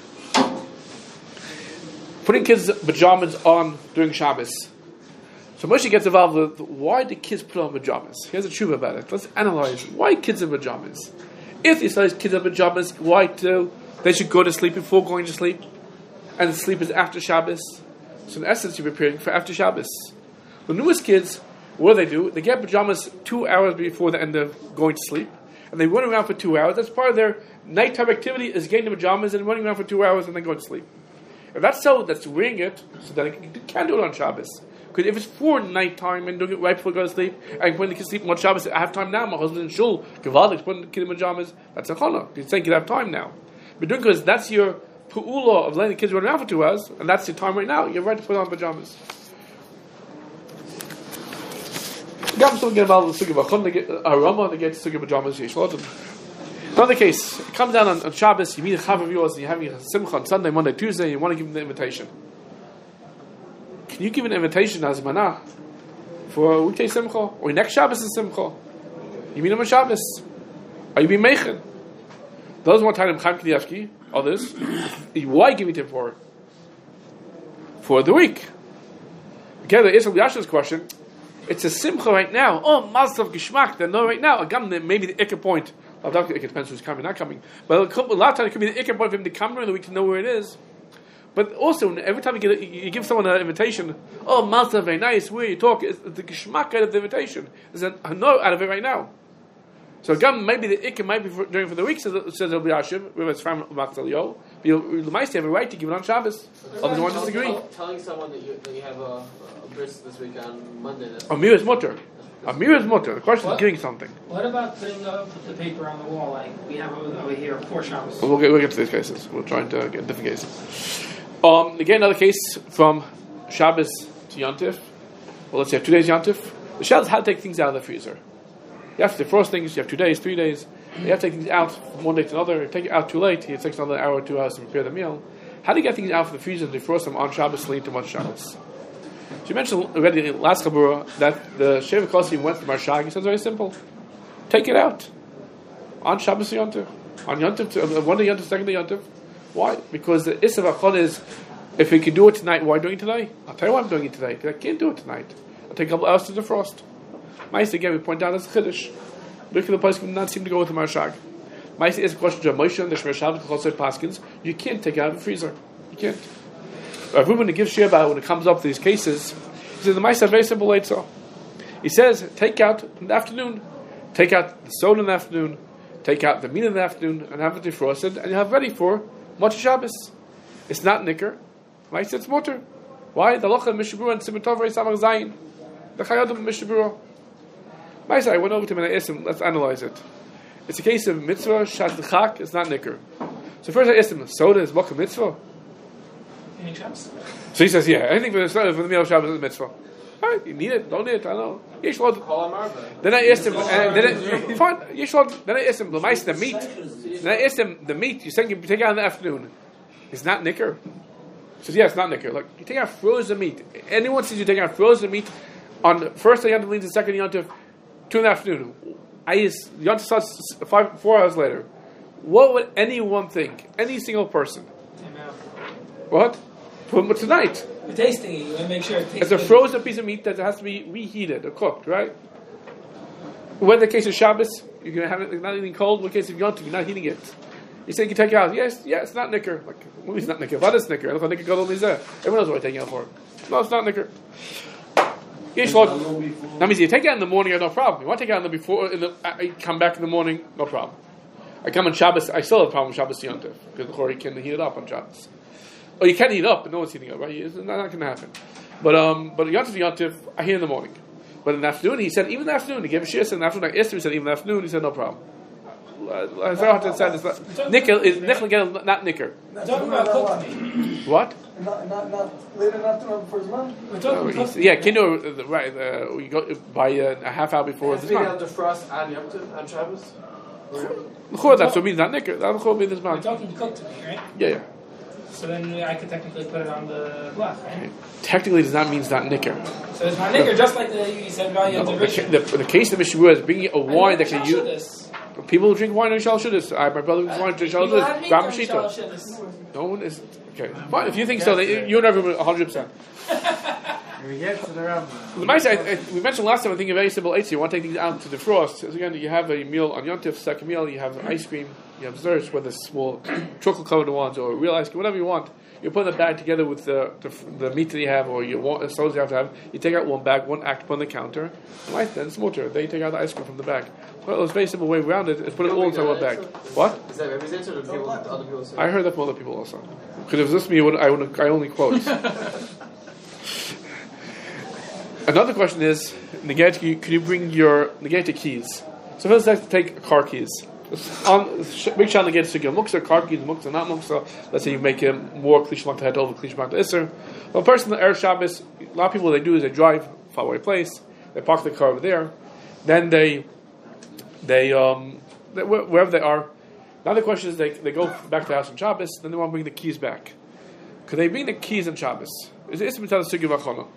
Putting kids' pajamas on during Shabbos. So Moshe gets involved with why do kids put on pajamas? Here's a tshuva about it. Let's analyze why kids in pajamas. If you say kids in pajamas, why do they should go to sleep before going to sleep, and sleep is after Shabbos? So in essence, you're preparing for after Shabbos. The newest kids, what do? They get pajamas 2 hours before the end of going to sleep. And they run around for 2 hours. That's part of their nighttime activity, is getting the pajamas and running around for 2 hours and then going to sleep. If that's so, that's wearing it, so that you can't do it on Shabbos. Because if it's for nighttime and doing it right before going to sleep, and putting the kids to sleep on Shabbos, I have time now, my husband's in shul, Gavaldik, putting the kid in pajamas, that's a chana. You're saying you have time now. But doing because that's your pu'ula of letting the kids run around for 2 hours, and that's your time right now, you're right to put on pajamas. Gam still get involved with the sugi b'chon, they get aroma, they get sugi pajamas. Another case, it comes down on Shabbos, you meet a chaver of yours, and you're having a simcha on Sunday, Monday, Tuesday, and you want to give them the invitation. can you give an invitation as manah for weekday simcha or next Shabbos is simcha? You mean on Shabbos? Are you being meichen? Those one time Chaim Kanievsky, others. Why give it him for the week? Again, the Israel Yasha's question. It's a simcha right now. Oh, Mazel Gishmak. They know right now. Again, maybe the ikka point. Well, it depends who's coming, not coming. But a lot of times it could be the ikka point for him to come during the week to know where it is. But also, every time you give someone an invitation, oh, Mazel, very nice, where you talk, it's the Gishmak out of the invitation. There's a no out of it right now. So again, maybe the ikka might be during for the week, says it'll be Hashem, whether it's from Mazel Yo. But you might have a right to give it on Shabbos. Others won't disagree. Telling someone that you have a bris this week on Monday. Amir is mutter. Amir is mutter. The question is giving something. What about putting the paper on the wall like we have over here for Shabbos? We'll get to these cases. We're trying to get different cases. Again, another case from Shabbos to Yontif. Well, let's say 2 days Yontif. The Shabbos how to take things out of the freezer. You have to defrost things. You have 2 days, 3 days. You have to take things out from one day to another. If you take it out too late, it takes another hour or 2 hours to prepare the meal. How do you get things out from the freezer and defrost them on Shabbos, lead to one Shabbos? So you mentioned already in last Chabura that the Sheva Kosi went to Marshag. He says very simple: take it out on Shabbos Yontif, on Yontif, one day Yontif, second day Yontif. Why? Because the Issav Achon is, if we can do it tonight, why are you doing it today? I'll tell you why I'm doing it today. Because I can't do it tonight. I'll take a couple hours to defrost. Mice again, we point out as Chiddush. Look at the place did not seem to go with the Marshag. Mice is a question to Moshe and the Shmer Shabbos Chosed Paskins. You can't take it out of the freezer. You can't. Everyone gives Sheba when it comes up to these cases, he says the Mice are very simple Eitzah. He says, take out in the afternoon, take out the soda in the afternoon, take out the meat in the afternoon, and have it defrosted, and you have ready for Motzei Shabbos. It's not nicker. Mice it's mutter. Why? The Locha Mishabura and Simitov Samach Zayin. The Chayodim Mishabura. Mice, I went over to him and I asked him, let's analyze it. It's a case of mitzvah, shat l'chak, it's not nicker. So first I asked him, soda is Mocha mitzvah? So he says, yeah, anything for the meal of Shabbos is a mitzvah. Alright, you need it, don't need it, I know. Then I asked him, fine, then I asked him, the meat. Then I asked him, the meat, you said you take out in the afternoon. It's not nicker. He says, yeah, it's not nicker. Look, you take out frozen meat. Anyone sees you take out frozen meat on the first day Yontif leads the second Yontif, 2 in the afternoon. Yontif starts 4 hours later. What would anyone think? Any single person? What? For tonight. The tasting it, you want to make sure it tastes It's a frozen piece of meat that has to be reheated or cooked, right? When the case of Shabbos, you're going to have it not eating cold. When the case of Yontif, you're not heating it. You say you can take it out. Yes, it's not nicker. Like, well, it's not nicker. What is nicker? Everyone knows what I'm taking out for. No, it's not nicker. That means you take it out in the morning, no problem. You want to take it out I come back in the morning, no problem. I come on Shabbos, I still have a problem with Shabbos Yontif because you can heat it up on Shabbos. Or you can heat it up, but no one's heating it up, right? It's not going to happen. But Yontif, I heat in the morning. But in the afternoon, he said, even in the afternoon, he gave a shir, in the afternoon, I asked him, he said, even in the afternoon, he said, no problem. I very hard to understand this. Nicker is not nicker. We're talking about cooked meat. What? Not later in the afternoon before Zman? We're talking about cooked yeah, Kino, right, you go by a half hour before the Zman. Is it defrost on Yontif, on Shabbos? That's what means, not nicker. That's what means this We're man. talking cooked meat, right? Yeah. So then I could technically put it on the block, right? Technically, does not mean it's not nicker. So it's not nicker, just like you said value of the ritual. The case of Mishabura is bringing a wine that can use. People who drink wine in Shal Shudis. My brother drinks wine in Shal Shudis. Gram Shita. No one is. Okay. Fine. If you think so, you're never 100%. We get to the Rambam. We mentioned last time, I think a very simple eitzah. You want to take things out to defrost. So again, you have a meal on Yontif, second meal, you have ice cream, you have desserts, whether it's small chocolate covered ones or real ice cream, whatever you want. You put the bag together with the meat that you have or you want sodas you have to have. You take out one bag, one act, put on the counter. Right then, it's mutter. Then you take out the ice cream from the bag. Well, it's a very simple way around it. Is put it all inside one bag. What? Is that representative of people, other people say? I heard that from other people also. Because if it was just me, I only quote. Another question is, Negate, could you bring your Negate keys? So first let's take car keys. Big Shal Negate Sugya. Muksa, car keys, Muksa, not Muksa. Let's say you make him more Klishmak to head over, Klishmak to Isser. Well, a person, the Erev Shabbos, a lot of people, what they do is they drive far away place, they park the car over there, then they wherever they are. Now the question is, they go back to the house on Shabbos, then they want to bring the keys back. Could they bring the keys on Shabbos? It's Isser Mitzad Sugi Vachana.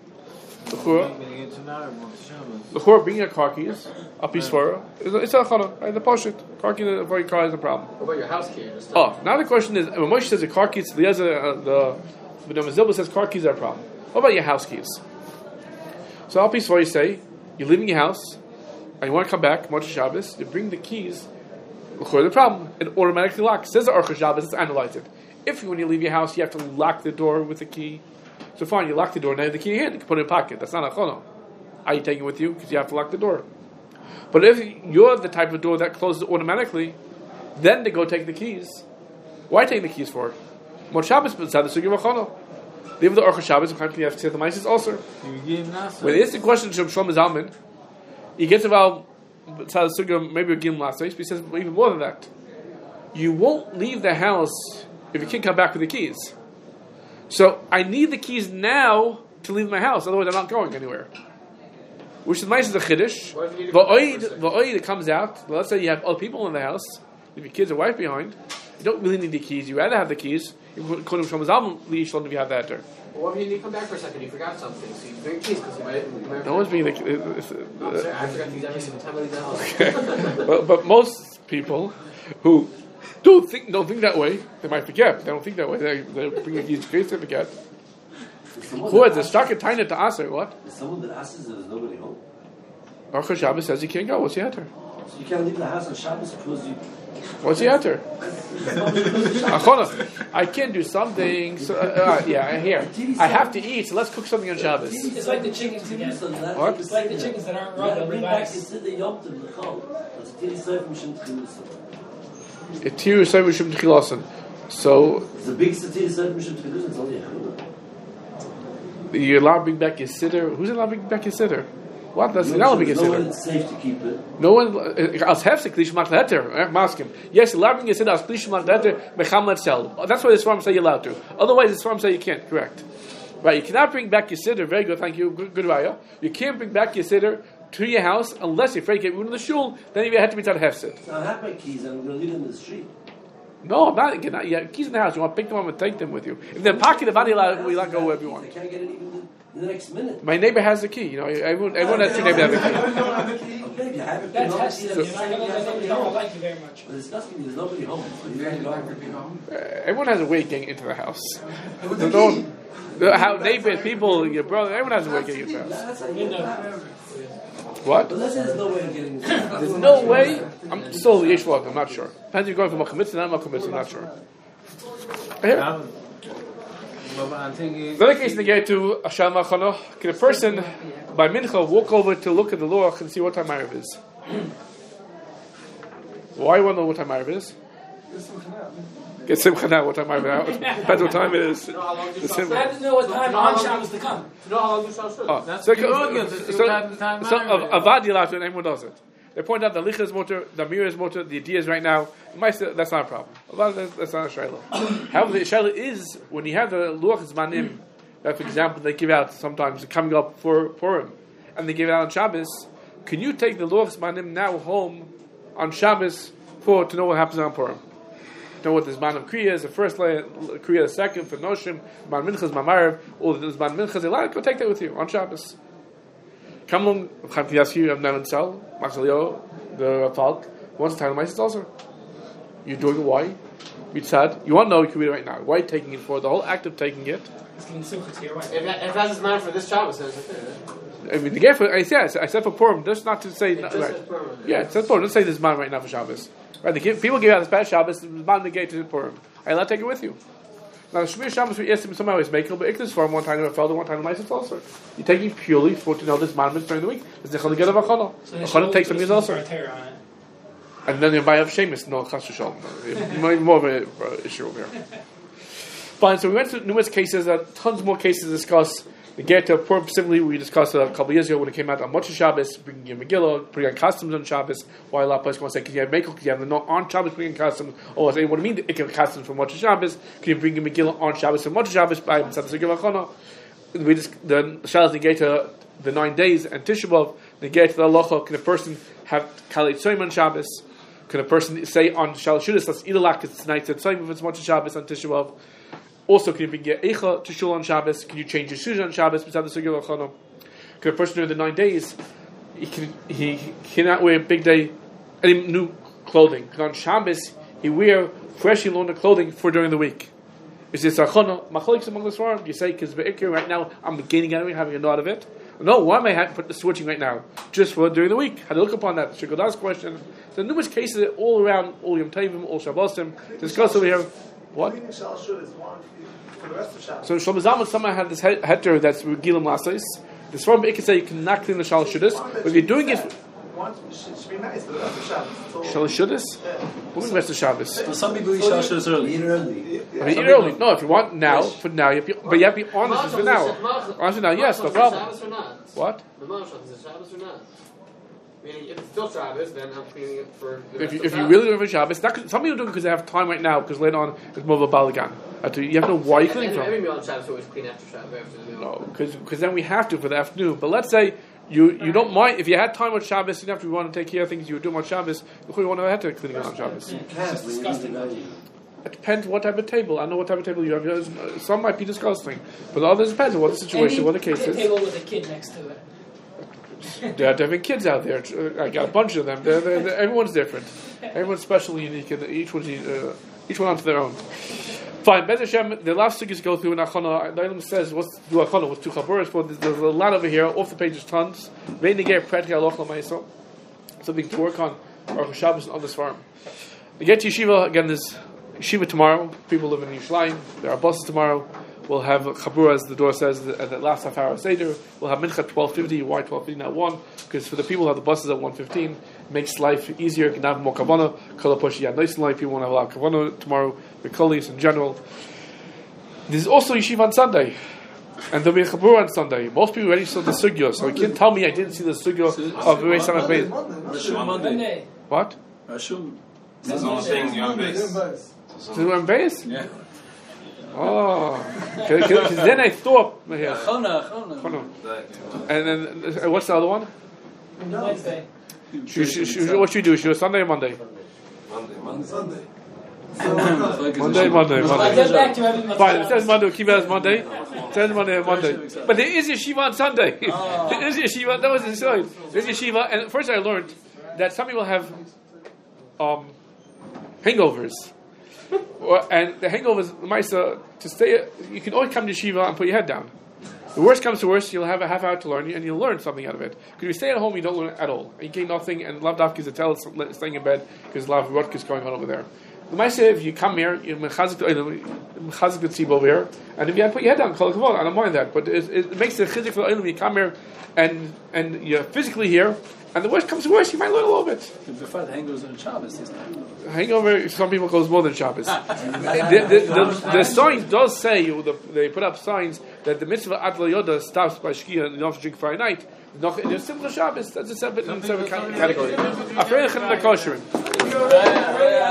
L'chor bringing a car keys, a piece for it's a chana, right? The poshut. Car key for your car is a problem. What about your house key? Now the question is, when Moshe says the car keys, the Zilba says car keys are a problem. What about your house keys? So Al Piece you say, you're leaving your house, and you want to come back, Moshe Shabbos, you bring the keys, l'chor the problem, it automatically locks. It says the Orcha Shabbos, let's analyze it. If when you leave your house, you have to lock the door with the key, so fine, you lock the door, now you have the key in your hand, you can put it in your pocket. That's not a chana. Are you taking it with you? Because you have to lock the door. But if you're the type of door that closes automatically, then they go take the keys. Why take the keys for? Mod Shabbos b'tzad the sugi v'chana. Leave the Orcha Shabbos and you have to say the Maisis also. When it is the question of Shlomo Zalman, he gets about b'tzad the sugi, maybe again last week, but he says even more than that. You won't leave the house if you can't come back with the keys. So I need the keys now to leave my house, otherwise I'm not going anywhere. Which is nice as a chiddush. V'oid it comes out. Let's say you have other people in the house, leave your kids or wife behind. You don't really need the keys. You rather have the keys. You couldn't from Zalman Shalom if you have that there. Well, what if you need to come back for a second? You forgot something, so you bring keys because you might. No one's being the. I'm sorry, I forgot to use every single time I leave the house. but most people who don't think that way, they might forget. They don't think that way. They bring the keys in case they forget. Who has a stuck at tiny to answer? What? Is someone that asks there was nobody home? Orcha Shabbos says you can't go. What's the answer? So you can't leave the house on Shabbos because you. What's the answer? I can't do something. So, here. I have to eat, so let's cook something on Shabbos. It's like the chickens again. What? It's like the chickens that aren't raw. Bring back the Yom Tov L'chol. That's a tili soif mishum tchilusim. So it's a big tili soif mishum tchilusim. It's only a Chanukah. You're allowed to bring back your sitter. Who's allowed to bring back your sitter? What? That's not allowed to bring your sitter. No one is safe to keep it. No one. As hefsek lishmak letter. Ask him. Yes, you're allowed to bring your sitter. As lishmak letter mecham sell. That's why this farm say you're allowed to. Otherwise, this farm say you can't. Correct. Right. You cannot bring back your sitter. Very good. Thank you. Good raya. You can't bring back your sitter to your house unless you're afraid to get moved in the shul. Then you have to be taught hefsek. So I have my keys and I'm going to leave them in the street. No, not. You have keys in the house. You want to pick them up and take them with you. If they're pocket, we let go wherever you want. I can't get it even in the next minute. My neighbor has the key. You know, everyone has two neighbors that have the key. Okay, if you have it, That's you tested. know, You're not going to let them know. I like you very much. but it's nothing. There's nobody home. So you can't go. Everyone has a way of getting into the house. How neighbors, people, your brother, everyone has a way of getting into the house. That's how you get back. What? But let's say there's no way of getting into the house. There's no way. I'm still yeshvot. I'm not sure. Depends if you're going from a mitzvah, not a mitzvah. I'm not sure. Here. The other case they get to Asham Achana, can a person by mincha walk over to look at the loach and see what time Erev is? Why you want to know what time Erev is? Get Simcha now. What time Erev is? Depends what time it is. I have to know what time on Shabbos to come. You know how long this house is? That's So Avad you'll have to, and anyone does it. They point out the Licha is motor, the Amir is motor, the idea is right now. That's not a problem. That's not a shayla. However, the shayla is when you have the Luach Zmanim, that for example they give out sometimes coming up for Purim, and they give it out on Shabbos. Can you take the Luach Zmanim now home on Shabbos to know what happens on Purim? To know what the Zman of Kriya is, the first Kriya, the second for Noshim, Zman Minchas, Mamarev, or the Zman Minchas. Go take that with you on Shabbos. Come along, Chav of Neven Sel, Maxalio, the Falk. Once the time of also. You're doing it, why? Mitzad. You want to know, you can read it right now. Why are you taking it for? The whole act of taking it. If that's his mind for this Shabbos, then it's okay. I mean, the gift. I said for Purim, just not to say. Right. Yeah, it says Purim. Let's say this man right now for Shabbos. Right, people give out this past Shabbos. The man negate to Purim. I let take it with you. Now the Shmir Shabbos we asked him somehow is making, but Iktus for him one time in a felder, one time in Meister also. You're taking purely for to know this man during the week. It's the Chol of Achana. Achana takes something also. And then you might have Sheamus, no Chas V'Shalom. More of an issue over here. Fine, so we went through numerous cases, tons more cases to discuss. The get to Purim specifically, we discussed a couple of years ago when it came out on Motzei Shabbos, bringing your Megillah, putting on costumes on Shabbos. Why a lot of places want to say, because you have Mekel, because you have the on Shabbos bringing costumes. Or say, what do you mean, you costumes from Motzei Shabbos? Can you bring your Megillah on Shabbos from Motzei Shabbos? By the Shabbos negate to the 9 days and Tisha B'Av, negate to the halacha. Can a person have Kalei Tzoyim on Shabbos? Can a person say on Shalosh Shudas, let's eat a lot because it's night to Tzoyim if it's Motzei Shabbos on Tisha B'Av? Also, can you bring your eicha to shul on Shabbos? Can you change your shoes on Shabbos besides the sugya l'chana? Because a person during the 9 days, he cannot wear big day any new clothing. Because on Shabbos he wear freshly laundered clothing for during the week. Is this achana machlokes among the svarim? You say because right now I'm gaining out of it, having a lot of it. No, why am I switching right now? Just for during the week. How to look upon that? Shikodas question. There are numerous cases all around, all Yom Tovim, all Shabbosim. Discuss over here. What? So Shlomo Zalman somehow had this heter that's Gilam Lasos. The Svarim Be'ikah say you cannot clean the Shalosh Shudas, but if you're doing it. Shalosh Shudas? What means rest of Shabbos? So some people eat Shalosh Shudas early. Eat early. I mean, eat early. No, if you want now, for now, you have to be honest for now. Honest for now, yes, no problem. What? Meaning, if it's still Shabbos, then I'm cleaning it for the If you really do it for Shabbos, some people do it because they have time right now, because later on it's more of a balagan. You have to know why you're cleaning from. Every meal on Shabbos always clean after Shabbos. No, because then we have to for the afternoon. But let's say you don't mind, if you had time on Shabbos, you want to take care of things you would do on Shabbos, you want to have to clean it on Shabbos. It depends what type of table. I know what type of table you have. Some might be disgusting, but others depends on what the situation, what the case is. Table with a kid next to it. There are different kids out there. I got a bunch of them. Everyone's different. Everyone's special, unique, and each one onto their own. Fine. Bez Hashem, the last thing is go through in Achana. The Ilum says what's do Achana, what's two chaburas for. There's a lot over here. Off the pages, tons. Something to work on. Or Shabbos and other farm. We get to Yeshiva again. There's Yeshiva tomorrow. People live in Yerushalayim. There are buses tomorrow. We'll have Chabura, as the door says, at the last half hour of Seder. We'll have Mincha 12:50. Why 12:50, not 1? Because for the people who have the buses at 1:15, makes life easier. You can have more kavana. Kol HaPoshi Yad nice life. People want to have a lot of kavana tomorrow. The kolis in general. There's also Yeshiva on Sunday. And there'll be a Chabura on Sunday. Most people already saw the sugya, so you can't tell me I didn't see the sugya of Beis Samach Beis. Monday. What? Rashum. There's no thing on base. Is it on base? Yeah. Oh, because then I thought. Chona. And then what's the other one? Wednesday. What should you do? Should you do Sunday or Monday? Sunday. Monday. I get back to having Fine. It says Monday. Keep it as Monday. It says Monday. But there is yeshiva on Sunday. There is yeshiva. That was the story. There's yeshiva, and first I learned that some people have hangovers. And the hangovers, Maisa, to stay, you can always come to Shiva and put your head down. The worst comes to worst, you'll have a half hour to learn, and you'll learn something out of it. Because if you stay at home, you don't learn at all. And you gain nothing, and Lav Dafka is a tell staying in bed, because a lot of work is going on over there. The Maisa, if you come here, you mechazik the tzib over here, and if you put your head down, I don't mind that. But it makes the chizik for the oilam, you come here, and you're physically here, and the worst comes to worst, you might learn a little bit. Before the hangovers on Shabbos, hangover, some people goes more than Shabbos. The sign does say, they put up signs that the mitzvah Adla Yoda stops by Shkia and you don't have to drink Friday night. There's simple Shabbos, that's a separate category.